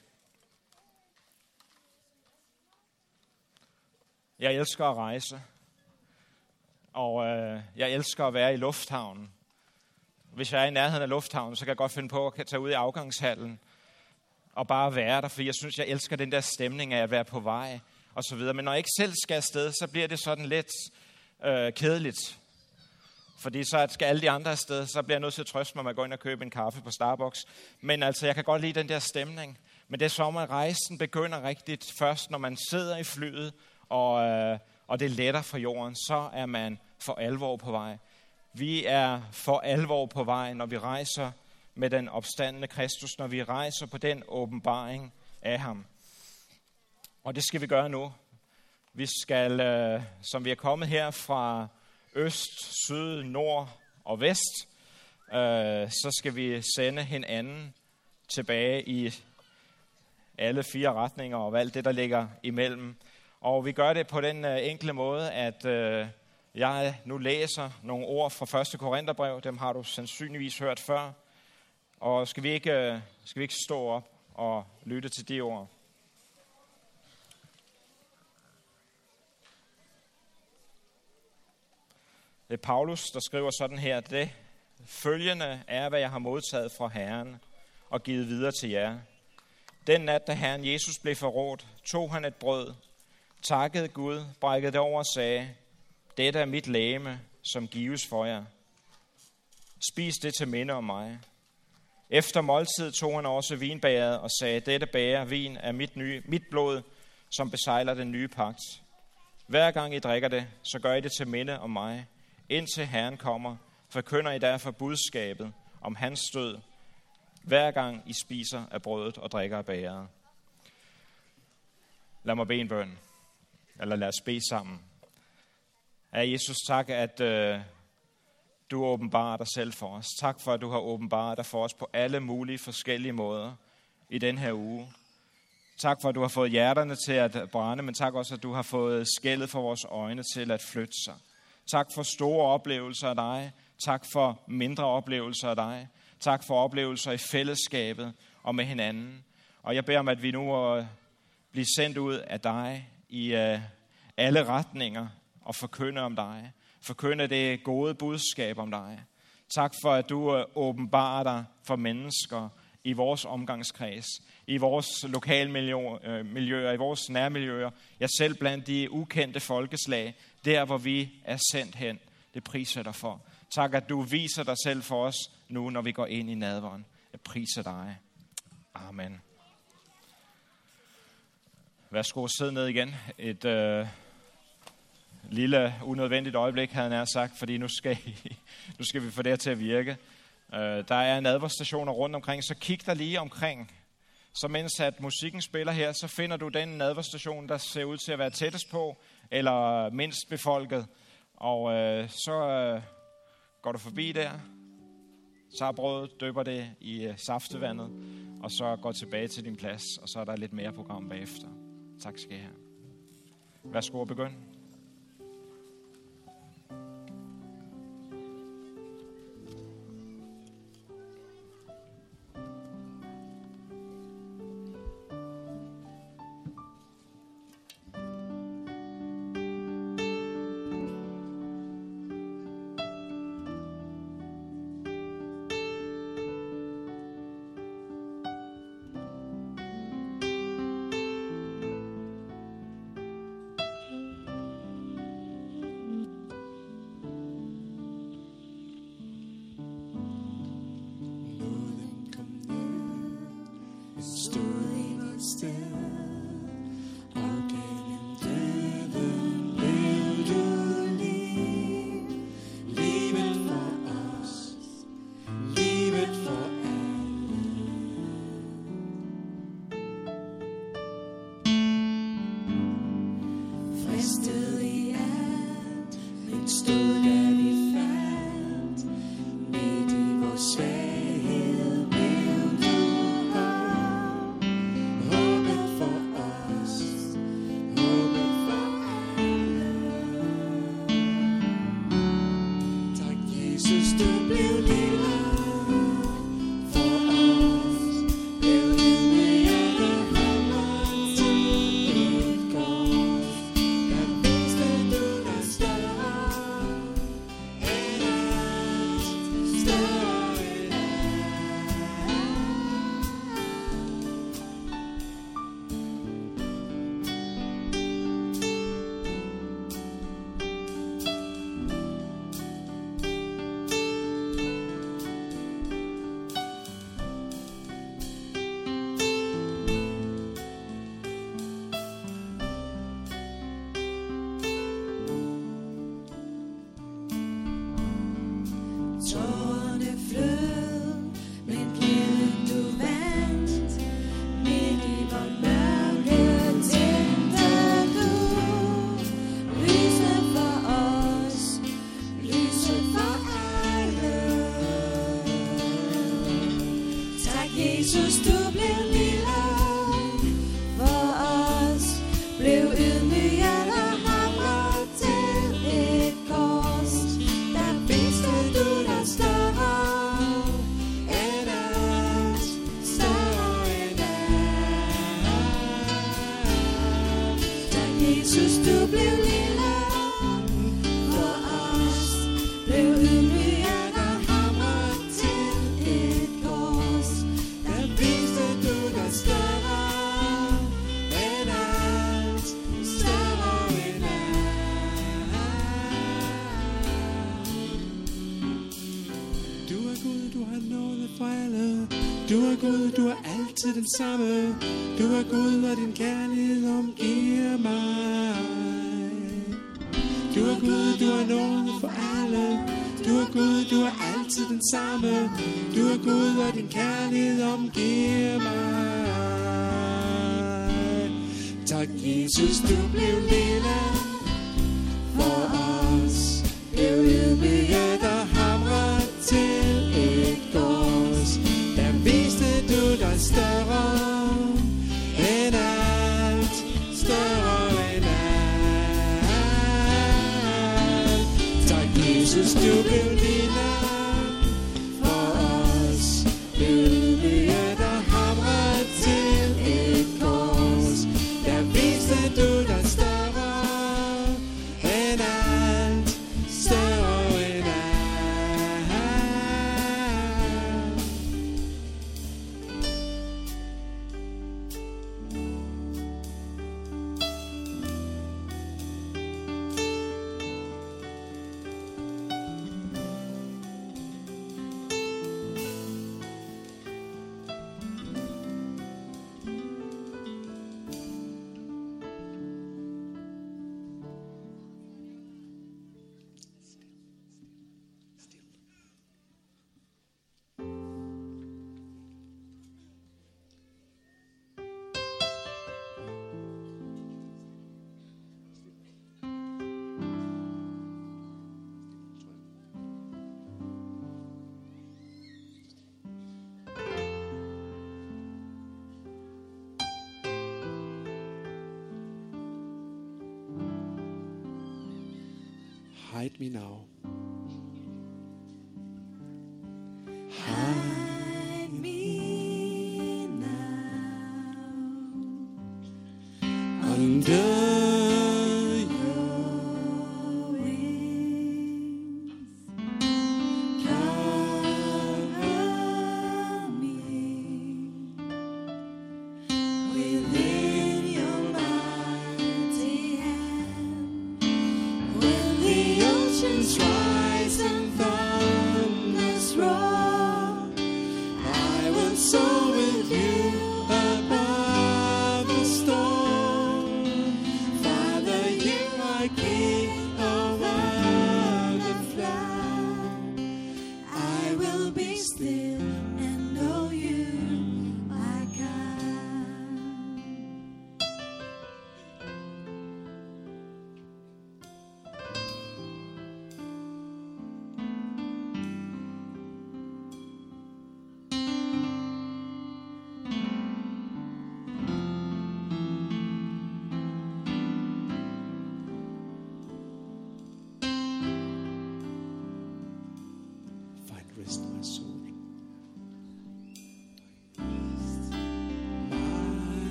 Jeg elsker at rejse, og jeg elsker at være i lufthavnen. Hvis jeg er i nærheden af lufthavnen, så kan jeg godt finde på at tage ud i afgangshallen og bare være der, for jeg synes, jeg elsker den der stemning af at være på vej og så videre. Men når jeg ikke selv skal afsted, så bliver det sådan lidt kedeligt. Fordi så skal alle de andre afsted, så bliver jeg nødt til at trøste mig med at gå ind og købe en kaffe på Starbucks. Men altså, jeg kan godt lide den der stemning. Men det er som, at rejsen begynder rigtigt først, når man sidder i flyet, og det letter fra jorden, så er man for alvor på vej. Vi er for alvor på vej, når vi rejser med den opstandende Kristus, når vi rejser på den åbenbaring af ham. Og det skal vi gøre nu. Vi skal, som vi er kommet her fra øst, syd, nord og vest, så skal vi sende hinanden tilbage i alle 4 retninger og alt det, der ligger imellem. Og vi gør det på den enkle måde, at jeg nu læser nogle ord fra 1. Korintherbrev. Dem har du sandsynligvis hørt før. Og skal vi ikke stå op og lytte til de ord? Det er Paulus, der skriver sådan her: det følgende er, hvad jeg har modtaget fra Herren og givet videre til jer. Den nat, da Herren Jesus blev forrådt, tog han et brød, takkede Gud, brækkede det over og sagde: dette er mit legeme, som gives for jer. Spis det til minde om mig. Efter måltid tog han også vinbægeret og sagde: dette bæger vin er mit blod, som besejler den nye pagt. Hver gang I drikker det, så gør I det til minde om mig. Indtil Herren kommer, forkynder I derfor budskabet om hans død, hver gang I spiser af brødet og drikker af bægeret. Lad mig bede en bøn. Eller lad os bede sammen. Ja, Jesus, tak, at du åbenbarer dig selv for os. Tak for, at du har åbenbaret dig for os på alle mulige forskellige måder i den her uge. Tak for, at du har fået hjerterne til at brænde, men tak også, at du har fået skældet for vores øjne til at flytte sig. Tak for store oplevelser af dig. Tak for mindre oplevelser af dig. Tak for oplevelser i fællesskabet og med hinanden. Og jeg beder om, at vi nu må blive sendt ud af dig i alle retninger og forkynde om dig. Forkynde det gode budskab om dig. Tak for, at du åbenbarer dig for mennesker i vores omgangskreds, i vores lokalmiljøer, i vores nærmiljøer, ja selv blandt de ukendte folkeslag, der hvor vi er sendt hen. Det priser dig for. Tak, at du viser dig selv for os nu, når vi går ind i nadveren. Jeg priser dig. Amen. Værsgo, sid ned igen. Et lille unødvendigt øjeblik, havde jeg nær sagt, fordi nu skal vi få det her til at virke. Der er nadverstationer rundt omkring, så kig dig lige omkring. Så mens at musikken spiller her, så finder du den nadverstation, der ser ud til at være tættest på, eller mindst befolket. Og så går du forbi der, tager brødet, døber det i saftevandet, og så går tilbage til din plads, og så er der lidt mere program bagefter. Tak skal I have. Værsgo at begynde. sted. Og gennem døden blev du liv. Livet for os, livet for alle. Fristet i alt, men stod der vi faldt. Midt i vores svaghed blev du håb. Håbet for os, håbet for alle. Tak Jesus, du blev lille for os. Blev ydmyget og hamret til et kors. Der viste du dig større end alt, større end tårerne flød, men glæden du vandt. Midt i vort mørke tændte du lyset for os, lyset for alle. Tak Jesus, du blev lille for os, blev ydmyget og hamret til et kors. Der viste du dig større end alt, større end alt. Tak Jesus, du blev lille for os, blev ydmyget og hamret til et kors. Der viste du dig større end alt, større end alt. Du er Gud, du har noget for alle. Du er Gud, du er altid den samme. Du er Gud, og din kærlighed omgiver mig. Du er Gud, du har noget for alle. Du er Gud, du er altid den samme. Du er Gud, og din kærlighed omgiver mig. Tak Jesus, du blev lille for os, blev ydmyget og hamret til et kors. Der viste du dig større end alt, større end alt. Tak Jesus, du blev lille for os, blev ydmyget og hamret til et kors. Der viste du dig større end alt, større end alt. Hide me now. Hide me now Under your wings. Cover me within your mighty hand. When the oceans rise and thunders roar, I will soar with you above.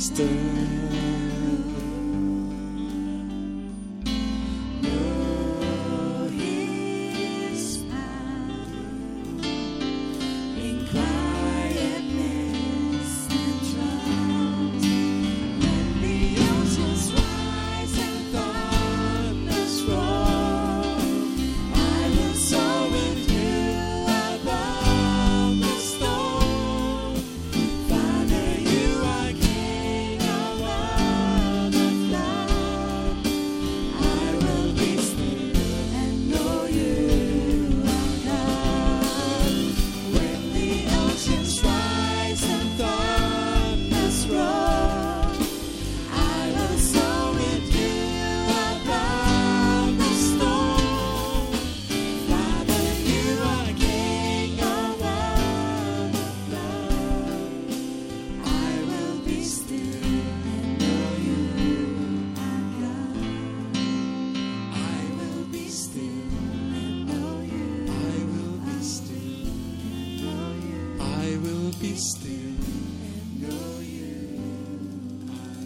still. Know His power in quietness and trust. When the oceans rise and thunders roar, I will soar with you above the storm. Father, you are King over the flood. I will be still and know you are God. When the oceans rise and thunders roar, I will soar with you above the storm. Father, you are King over the flood. I will be still and know you are God. I will be still and know you. I will be still and know you. I will be still and know you are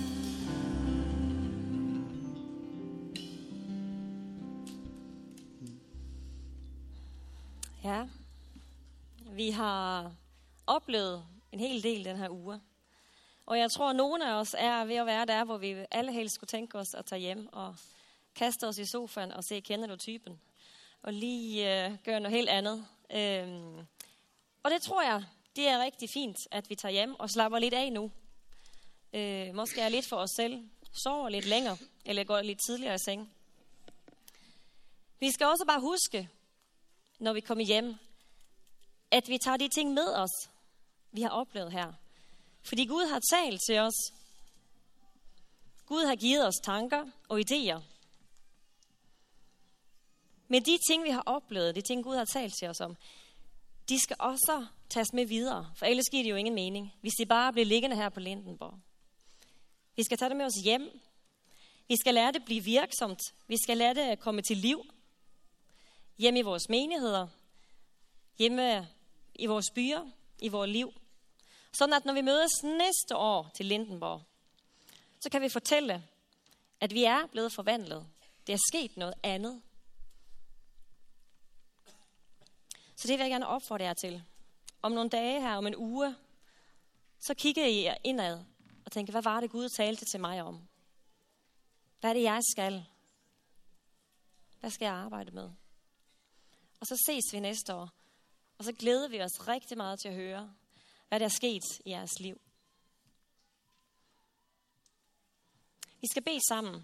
Ja, vi har oplevet en hel del den her uge. Og jeg tror, at nogle af os er ved at være der, hvor vi alle helst skulle tænke os at tage hjem og kaste os i sofaen og se, kender du typen? Og lige gøre noget helt andet. Og det tror jeg, det er rigtig fint, at vi tager hjem og slapper lidt af nu. Måske er lidt for os selv, sover lidt længere, eller går lidt tidligere i seng. Vi skal også bare huske, når vi kommer hjem, at vi tager de ting med os, vi har oplevet her. Fordi Gud har talt til os. Gud har givet os tanker og idéer. Men de ting, vi har oplevet, de ting, Gud har talt til os om, de skal også tages med videre, for ellers giver det jo ingen mening, hvis de bare bliver liggende her på Lindenborg. Vi skal tage det med os hjem. Vi skal lade det blive virksomt. Vi skal lade det komme til liv. Hjemme i vores menigheder. Hjemme i vores byer. I vores liv. Sådan at når vi mødes næste år til Lindenborg, så kan vi fortælle, at vi er blevet forvandlet. Det er sket noget andet. Så det vil jeg gerne opfordre jer til. Om nogle dage her, om en uge, så kigger I indad og tænker, hvad var det Gud talte til mig om? Hvad er det, jeg skal? Hvad skal jeg arbejde med? Og så ses vi næste år. Og så glæder vi os rigtig meget til at høre, hvad der er sket i jeres liv. Vi skal bede sammen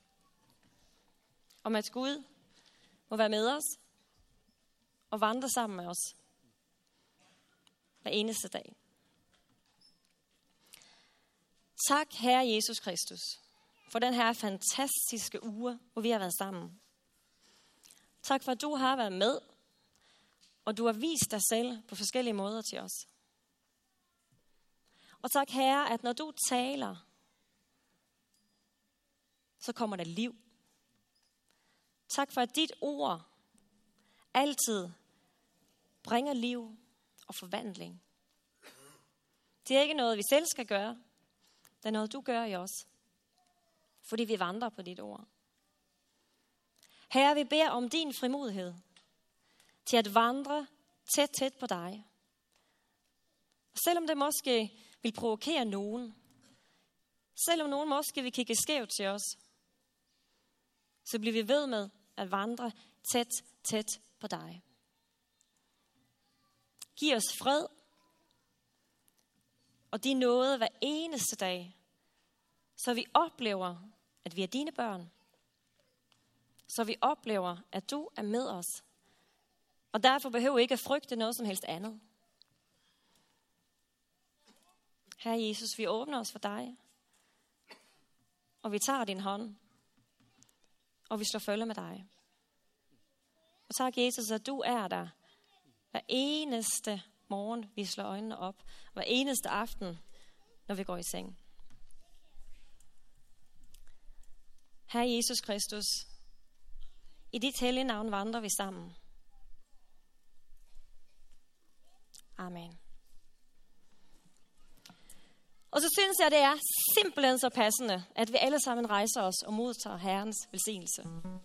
om, at Gud må være med os og vandre sammen med os hver eneste dag. Tak, Herre Jesus Kristus, for den her fantastiske uge, hvor vi har været sammen. Tak for, at du har været med, og du har vist dig selv på forskellige måder til os. Og tak, Herre, at når du taler, så kommer der liv. Tak for, at dit ord altid bringer liv og forvandling. Det er ikke noget, vi selv skal gøre. Det er noget, du gør i os. Fordi vi vandrer på dit ord. Herre, vi beder om din frimodighed til at vandre tæt på dig. Og selvom det måske vil provokere nogen, selvom nogen måske vil kigge skævt til os, så bliver vi ved med at vandre tæt på dig. Giv os fred og din nåde hver eneste dag, så vi oplever, at vi er dine børn. Så vi oplever, at du er med os. Og derfor behøver vi ikke at frygte noget som helst andet. Herre Jesus, vi åbner os for dig. Og vi tager din hånd. Og vi slår følge med dig. Og tak, Jesus, at du er der hver eneste morgen, vi slår øjnene op. Hver eneste aften, når vi går i seng. Herre Jesus Kristus, i dit hellige navn vandrer vi sammen. Amen. Og så synes jeg, det er simpelthen så passende, at vi alle sammen rejser os og modtager Herrens velsignelse.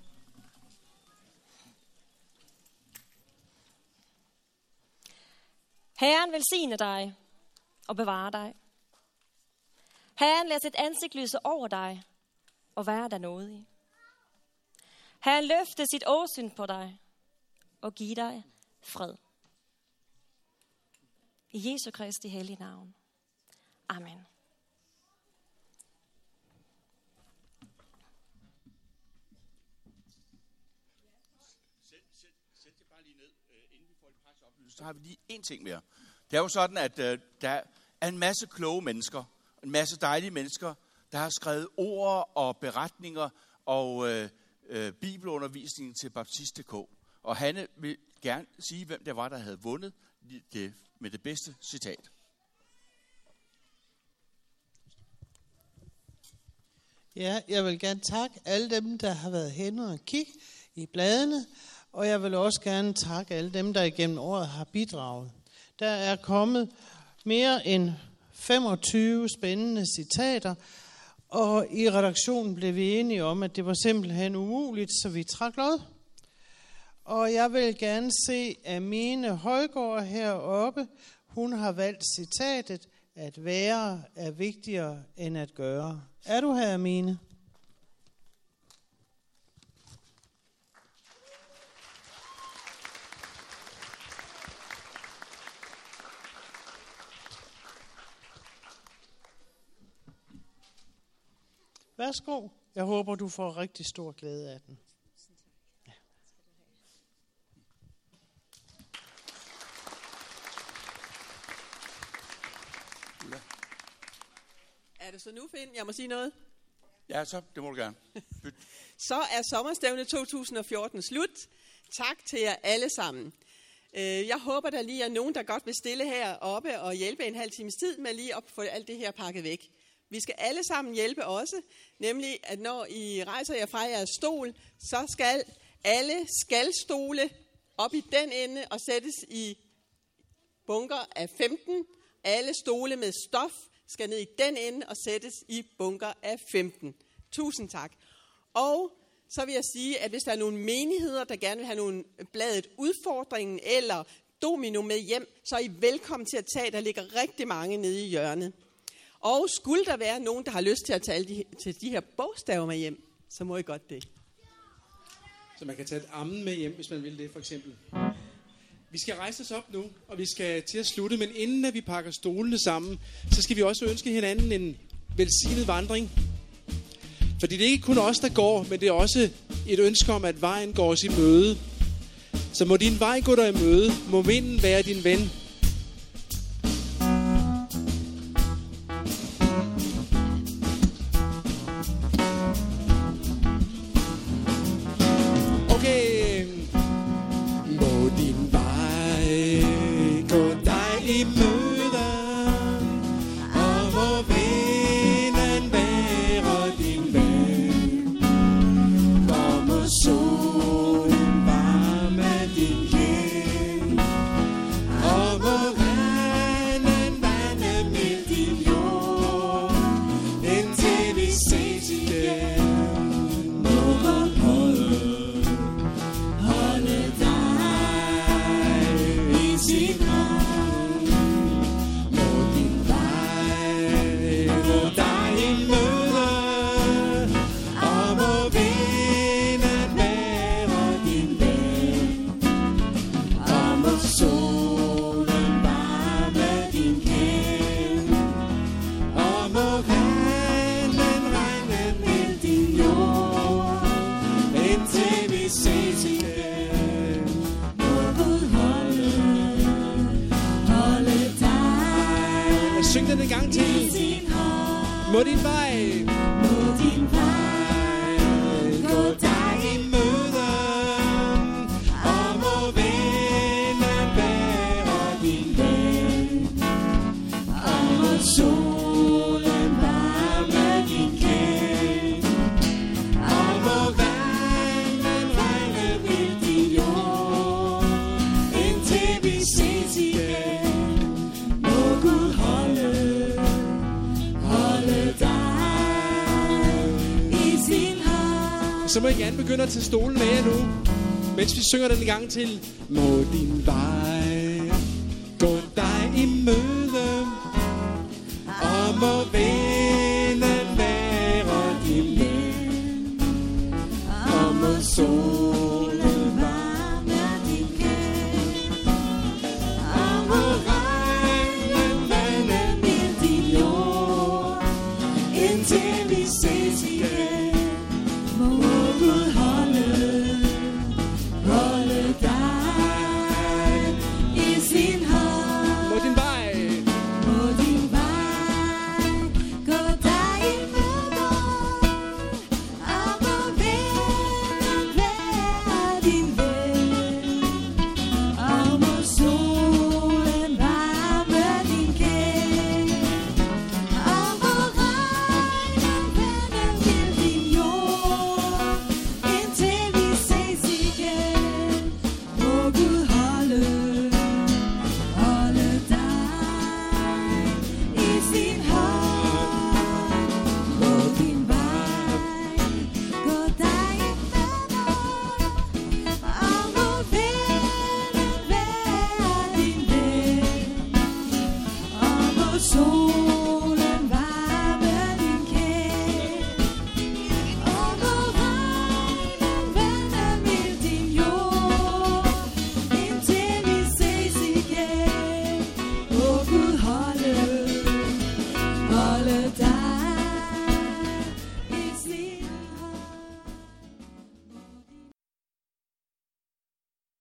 Herren velsigne dig og bevare dig. Herren lader sit ansigt lyse over dig og være der nådig. Herren løfte sit åsyn på dig og give dig fred. I Jesu Kristi hellige navn. Amen. Sæt det bare lige ned, inden vi får det praktisk oplyst. Så har vi lige en ting mere. Det er jo sådan, at der er en masse kloge mennesker, en masse dejlige mennesker, der har skrevet ord og beretninger og bibelundervisning til Baptist.dk. Og Hanne vil gerne sige, hvem det var, der havde vundet det med det bedste citat. Ja, jeg vil gerne takke alle dem, der har været henne og kigge i bladene, og jeg vil også gerne takke alle dem, der igennem året har bidraget. Der er kommet mere end 25 spændende citater, og i redaktionen blev vi enige om, at det var simpelthen umuligt, så vi trak lod. Og jeg vil gerne se Amine Højgaard heroppe. Hun har valgt citatet, at være er vigtigere end at gøre. Er du her, Amine? Værsgo. Jeg håber, du får rigtig stor glæde af den. Er det så nu, Finn? Jeg må sige noget? Ja, så det må du gerne. Så er sommerstævne 2014 slut. Tak til jer alle sammen. Jeg håber, der lige er nogen, der godt vil stille heroppe og hjælpe en halv times tid med lige at få alt det her pakket væk. Vi skal alle sammen hjælpe også, nemlig at når I rejser jer fra jeres stol, så skal alle skalstole op i den ende og sættes i bunker af 15. Alle stole med stof skal ned i den ende og sættes i bunker af 15. Tusind tak. Og så vil jeg sige, at hvis der er nogle menigheder, der gerne vil have nogle bladet udfordringen eller domino med hjem, så er I velkommen til at tage. Der ligger rigtig mange nede i hjørnet. Og skulle der være nogen, der har lyst til at tage til de her bogstaver med hjem, så må I godt det. Så man kan tage et ammen med hjem, hvis man vil det, for eksempel. Vi skal rejse os op nu, og vi skal til at slutte, men inden at vi pakker stolene sammen, så skal vi også ønske hinanden en velsignet vandring. Fordi det er ikke kun os, der går, men det er også et ønske om, at vejen går os i møde. Så må din vej gå dig i møde, må vinden være din ven. Okay. Må din vej gå dig i møde, og må vinden være din ven, og må solen varme din kind, og må regnen vande med din jord, indtil vi ses igen. Må Gud holde dig i sin hånd. Må din vej gå dig i møde, og må vinden være din ven, og må solen varme din kind, og må regnen regne med din jord, indtil vi ses igen. Må Gud holde dig. Syng den en gang til. Må din vej gå dig i møde, og må vinden være din ven, og må solen varme din kind, og må vandet regne ved din jord, indtil vi ses igen. Må Gud holde Så må I gerne begynde at tage stolen med jer nu, mens vi synger den gang til. Må din vej gå dig i møde.